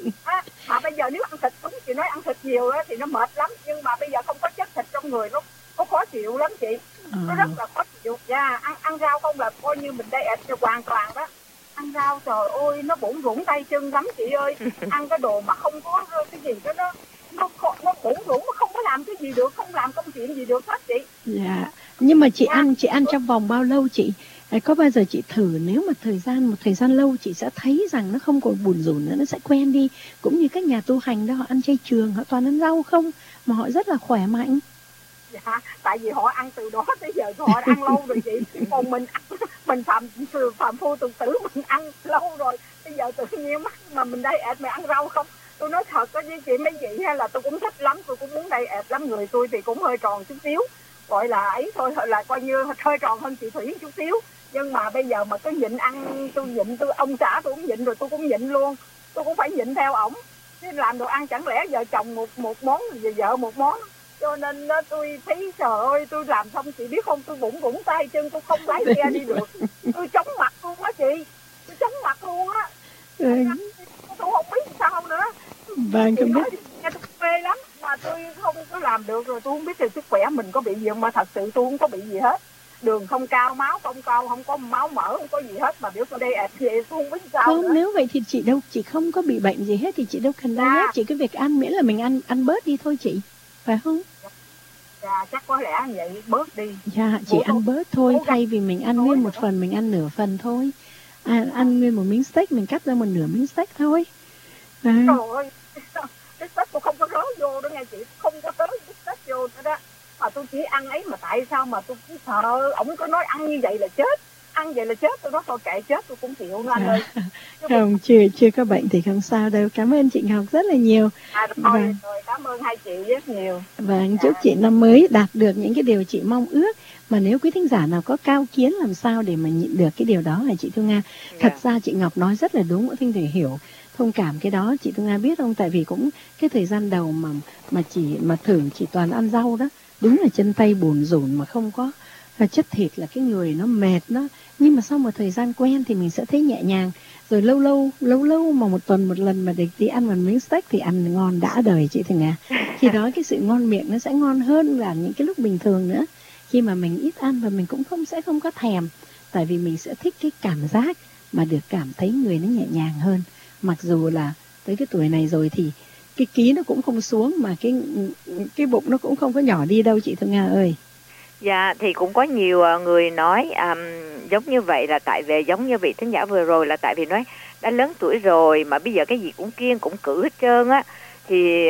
Mà bây giờ nếu ăn thịt, đúng chị nói ăn thịt nhiều đó thì nó mệt lắm, nhưng mà bây giờ không có chất thịt trong người nó khó chịu lắm chị. Nó rất là khó chịu. Dạ, ăn rau không là coi như mình diet cho hoàn toàn đó. Ăn rau trời ơi nó bủn rủn tay chân lắm chị ơi. Ăn cái đồ mà không có cái gì đó nó bủn rủn, nó không có làm cái gì được, không làm công chuyện gì được hết chị. Dạ. Nhưng mà chị ăn trong vòng bao lâu chị? Có bao giờ chị thử nếu mà một thời gian lâu chị sẽ thấy rằng nó không còn buồn rủn nữa, nó sẽ quen đi, cũng như các nhà tu hành đó, họ ăn chay trường, họ toàn ăn rau không mà họ rất là khỏe mạnh. Dạ, tại vì họ ăn từ đó tới giờ họ đã ăn lâu rồi chị. Còn mình phạm phu tục tử mình ăn lâu rồi, bây giờ tự nhiên mà mình diet mà ăn rau không. Tôi nói thật đó với chị, mấy chị hay là tôi cũng thích lắm, tôi cũng muốn diet lắm. Người tôi thì cũng hơi tròn chút xíu, gọi là ấy thôi, là coi như hơi tròn hơn chị Thủy chút xíu. Nhưng mà bây giờ mà tôi nhịn ăn, tôi ông xã tôi cũng nhịn rồi tôi cũng nhịn luôn, tôi cũng phải nhịn theo ổng. Chứ làm đồ ăn chẳng lẽ vợ chồng một món, vợ một món. Cho nên tôi thấy trời ơi, tôi làm xong chị biết không, tôi bủn rủn tay chân, tôi không lái xe đi được, tôi chóng mặt luôn á chị, tôi chóng mặt luôn á. Tôi không biết sao nữa. Vâng, không biết. Tôi mê lắm mà tôi không có làm được, rồi tôi không biết thì sức khỏe mình có bị gì không, mà thật sự tôi không có bị gì hết. Đường không cao, máu không cao, không có máu mỡ, không có gì hết, mà biểu tôi đây vậy tôi không biết sao không nữa. Nếu vậy thì chị không có bị bệnh gì hết thì chị đâu cần đâu hết, chỉ cái việc ăn miễn là mình ăn bớt đi thôi chị, phải không? Dạ, chắc có lẽ vậy, bớt đi. Dạ, chị ăn bớt thôi, thay vì mình ăn nguyên một phần mình ăn nửa phần thôi. Ăn nguyên một miếng steak mình cắt ra một nửa miếng steak thôi. Trời ơi, cái steak tôi không có rớ vô đó nghe chị, không có rớ cái steak vô nữa đó. Mà tôi chỉ ăn ấy, mà tại sao mà tôi cứ sợ ổng có nói ăn như vậy là chết. ăn vậy là chết. Tôi nói thôi kệ chết tôi cũng chịu anh ơi. Không, chưa có bệnh thì không sao đâu. Cảm ơn chị Ngọc rất là nhiều. Rồi, cảm ơn hai chị rất nhiều. Vâng, chúc chị năm mới đạt được những cái điều chị mong ước. Mà nếu quý thính giả nào có cao kiến làm sao để mà nhịn được cái điều đó là chị Thu Nga. Thật ra chị Ngọc nói rất là đúng, mỗi thính thể hiểu, thông cảm cái đó. Chị Thu Nga biết không, tại vì cũng cái thời gian đầu mà thử chỉ toàn ăn rau đó, đúng là chân tay bùn rủn mà không có chất thịt là cái người nó mệt nó. Nhưng mà sau một thời gian quen thì mình sẽ thấy nhẹ nhàng. Rồi lâu lâu mà một tuần một lần mà được đi ăn một miếng steak thì ăn ngon đã đời chị Thu Nga. Khi đó cái sự ngon miệng nó sẽ ngon hơn là những cái lúc bình thường nữa. Khi mà mình ít ăn và mình cũng sẽ không có thèm, tại vì mình sẽ thích cái cảm giác mà được cảm thấy người nó nhẹ nhàng hơn. Mặc dù là tới cái tuổi này rồi thì cái ký nó cũng không xuống mà cái bụng nó cũng không có nhỏ đi đâu chị Thu Nga ơi. Dạ, thì cũng có nhiều người nói giống như vậy, là tại vì giống như vị thính giả vừa rồi, là tại vì nói đã lớn tuổi rồi mà bây giờ cái gì cũng kiêng cũng cử hết trơn á, thì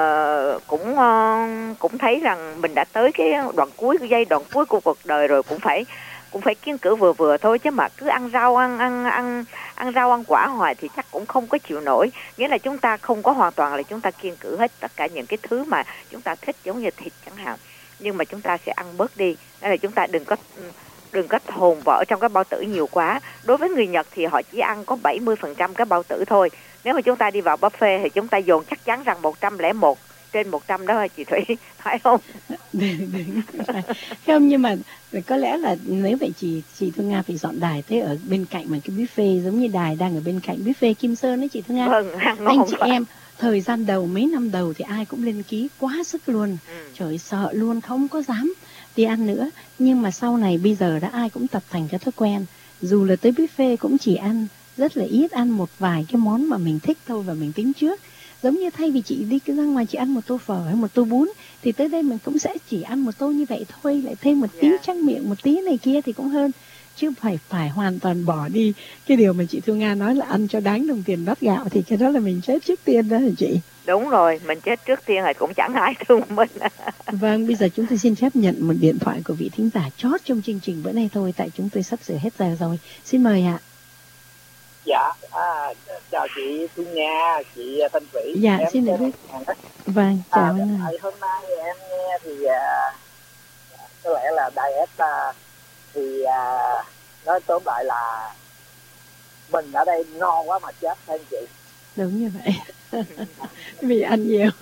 cũng thấy rằng mình đã tới cái giai đoạn cuối của cuộc đời rồi, cũng phải kiêng cử vừa vừa thôi, chứ mà cứ ăn rau ăn quả hoài thì chắc cũng không có chịu nổi. Nghĩa là chúng ta không có hoàn toàn là chúng ta kiêng cử hết tất cả những cái thứ mà chúng ta thích, giống như thịt chẳng hạn, nhưng mà chúng ta sẽ ăn bớt đi. Đó là chúng ta đừng có hồn vỡ trong cái bao tử nhiều quá. Đối với người Nhật thì họ chỉ ăn có 70% cái bao tử thôi. Nếu mà chúng ta đi vào buffet thì chúng ta dồn chắc chắn rằng 101 trên 100 đó chị Thủy, phải không? Không, nhưng mà có lẽ là nếu vậy chị Thu Nga phải dọn đài thế ở bên cạnh mà cái buffet, giống như đài đang ở bên cạnh buffet Kim Sơn đấy chị Thu Nga. Vâng, anh chị em thời gian đầu, mấy năm đầu thì ai cũng lên ký quá sức luôn. Trời, sợ luôn, không có dám đi ăn nữa. Nhưng mà sau này bây giờ đã ai cũng tập thành cái thói quen. Dù là tới buffet cũng chỉ ăn rất là ít, ăn một vài cái món mà mình thích thôi và mình tính trước. Giống như thay vì chị đi ra ngoài chị ăn một tô phở hay một tô bún, thì tới đây mình cũng sẽ chỉ ăn một tô như vậy thôi, lại thêm một tí tráng miệng một tí này kia thì cũng hơn. Chứ phải hoàn toàn bỏ đi cái điều mà chị Thu Nga nói là ăn cho đáng đồng tiền bát gạo, thì cái đó là mình chết trước tiên đó hả chị? Đúng rồi, mình chết trước tiên rồi cũng chẳng ai thương mình. Vâng, bây giờ chúng tôi xin phép nhận một điện thoại của vị thính giả chót trong chương trình bữa nay thôi, tại chúng tôi sắp sửa hết giờ rồi. Xin mời ạ. Dạ, chào chị Thu Nga, chị Thanh Thủy. Dạ, xin được biết. Vâng, chào anh. Hôm nay em nghe thì có lẽ là diet thì nói tóm lại là mình ở đây no quá mà chết thôi anh chị. Đúng như vậy. Vì ăn nhiều.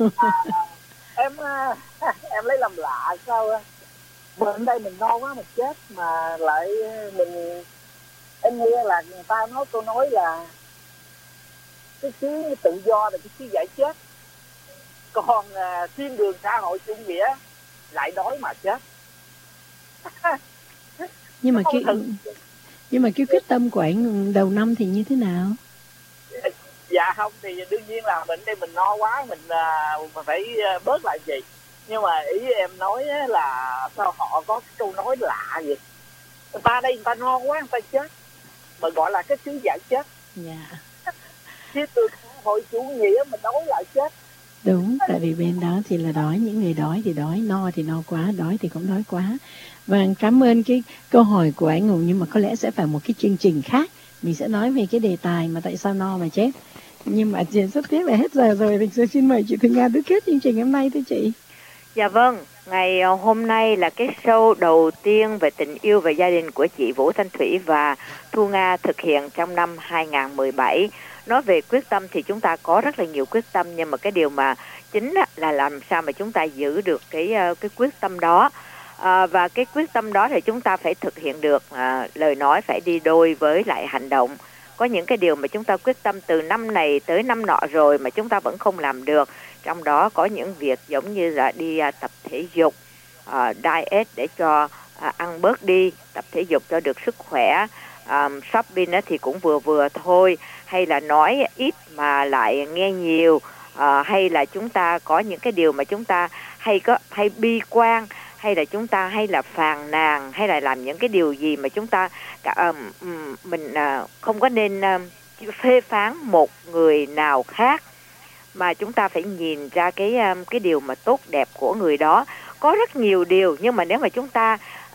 Em lấy làm lạ sao mình ở đây mình no quá mà chết, mà lại em nghe là người ta nói câu nói là cái xứ tự do là cái xứ giải chết, còn thiên đường xã hội chủ nghĩa lại đói mà chết. nhưng mà cái quyết tâm của anh đầu năm thì như thế nào? Dạ không, thì đương nhiên là mình đây mình no quá, mình phải bớt lại gì. Nhưng mà ý em nói là sao họ có cái câu nói lạ vậy, người ta đây người ta no quá người ta chết mà gọi là cái xứ giải chết. Dạ. Chứ từ hội chủ nghĩa mình đói lại chết. Đúng, tại vì bên đó thì là đói, những người đói thì đói, no thì no quá, đói thì cũng đói quá. Vâng, cảm ơn cái câu hỏi của anh Hùng, nhưng mà có lẽ sẽ phải một cái chương trình khác. Mình sẽ nói về cái đề tài mà tại sao no mà chết. Nhưng mà rất tiếc là hết giờ rồi, thì xin mời chị Thu Nga đứt kết chương trình hôm nay thưa chị. Dạ vâng, ngày hôm nay là cái show đầu tiên về tình yêu và gia đình của chị Vũ Thanh Thủy và Thu Nga thực hiện trong năm 2017. Nói về quyết tâm thì chúng ta có rất là nhiều quyết tâm, nhưng mà cái điều mà chính là làm sao mà chúng ta giữ được cái quyết tâm đó. Và cái quyết tâm đó thì chúng ta phải thực hiện được, lời nói phải đi đôi với lại hành động. Có những cái điều mà chúng ta quyết tâm từ năm này tới năm nọ rồi mà chúng ta vẫn không làm được. Trong đó có những việc giống như là đi tập thể dục, diet để cho ăn bớt đi, tập thể dục cho được sức khỏe. Shopping thì cũng vừa vừa thôi, hay là nói ít mà lại nghe nhiều, hay là chúng ta có những cái điều mà chúng ta hay bi quan, hay là chúng ta hay là phàn nàn, hay là làm những cái điều gì mà chúng ta mình không có nên phê phán một người nào khác, mà chúng ta phải nhìn ra cái điều mà tốt đẹp của người đó. Có rất nhiều điều, nhưng mà nếu mà chúng ta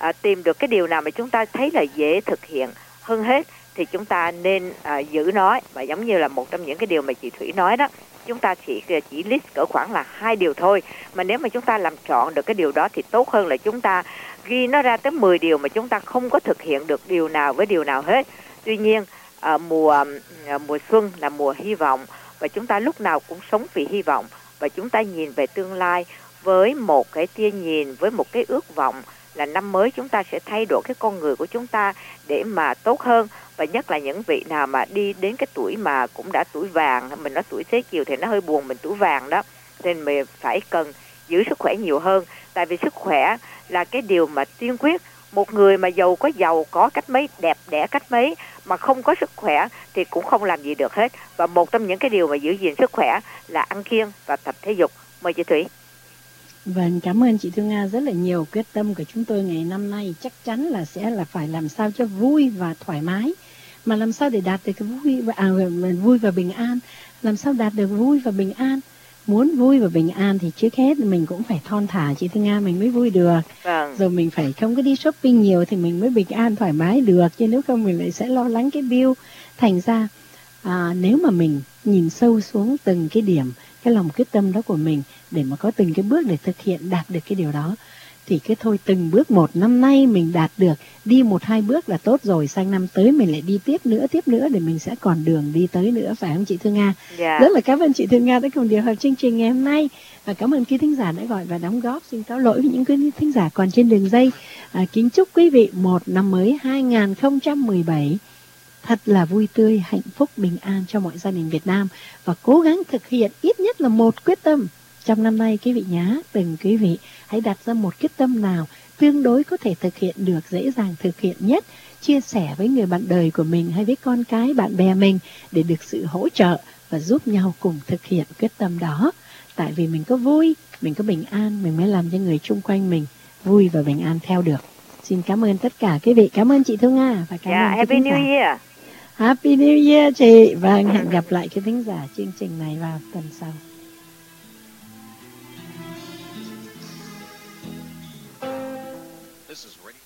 tìm được cái điều nào mà chúng ta thấy là dễ thực hiện hơn hết thì chúng ta nên giữ nó. Và giống như là một trong những cái điều mà chị Thủy nói đó, chúng ta chỉ list cỡ khoảng là 2 điều thôi, mà nếu mà chúng ta làm trọn được cái điều đó thì tốt hơn là chúng ta ghi nó ra tới 10 điều mà chúng ta không có thực hiện được điều nào với điều nào hết. Tuy nhiên mùa xuân là mùa hy vọng, và chúng ta lúc nào cũng sống vì hy vọng, và chúng ta nhìn về tương lai với một cái tia nhìn, với một cái ước vọng là năm mới chúng ta sẽ thay đổi cái con người của chúng ta để mà tốt hơn. Và nhất là những vị nào mà đi đến cái tuổi mà cũng đã tuổi vàng, mình nói tuổi xế chiều thì nó hơi buồn, mình tuổi vàng đó, nên mình phải cần giữ sức khỏe nhiều hơn. Tại vì sức khỏe là cái điều mà tiên quyết. Một người mà giàu có cách mấy, đẹp đẽ cách mấy mà không có sức khỏe thì cũng không làm gì được hết. Và một trong những cái điều mà giữ gìn sức khỏe là ăn kiêng và tập thể dục. Mời chị Thủy. Vâng, cảm ơn chị Thương Nga rất là nhiều. Quyết tâm của chúng tôi ngày năm nay chắc chắn là sẽ là phải làm sao cho vui và thoải mái. Mà làm sao để đạt được cái vui và bình an? Làm sao đạt được vui và bình an? Muốn vui và bình an thì trước hết mình cũng phải thon thả chị Thương Nga, mình mới vui được. Vâng. Rồi mình phải không có đi shopping nhiều thì mình mới bình an thoải mái được, chứ nếu không mình lại sẽ lo lắng cái bill. Thành ra nếu mà mình nhìn sâu xuống từng cái điểm, cái lòng quyết tâm đó của mình để mà có từng cái bước để thực hiện đạt được cái điều đó, thì cứ thôi từng bước một. Năm nay mình đạt được, đi 1-2 bước là tốt rồi, sang năm tới mình lại đi tiếp nữa để mình sẽ còn đường đi tới nữa, phải không chị Thương Nga? Yeah. Rất là cảm ơn chị Thương Nga đã cùng điều hợp chương trình ngày hôm nay, và cảm ơn quý thính giả đã gọi và đóng góp. Xin cáo lỗi với những quý thính giả còn trên đường dây. Kính chúc quý vị một năm mới 2017 thật là vui tươi, hạnh phúc, bình an cho mọi gia đình Việt Nam, và cố gắng thực hiện ít nhất là một quyết tâm trong năm nay quý vị nhé. Từng quý vị hãy đặt ra một quyết tâm nào tương đối có thể thực hiện được, dễ dàng thực hiện nhất, chia sẻ với người bạn đời của mình hay với con cái, bạn bè mình để được sự hỗ trợ và giúp nhau cùng thực hiện quyết tâm đó. Tại vì mình có vui, mình có bình an, mình mới làm cho người chung quanh mình vui và bình an theo được. Xin cảm ơn tất cả quý vị. Cảm ơn chị Thương Nga và cảm ơn Happy New Year. Happy New Year chị. Và hẹn gặp lại quý thính giả chương trình này vào tuần sau. This is Radio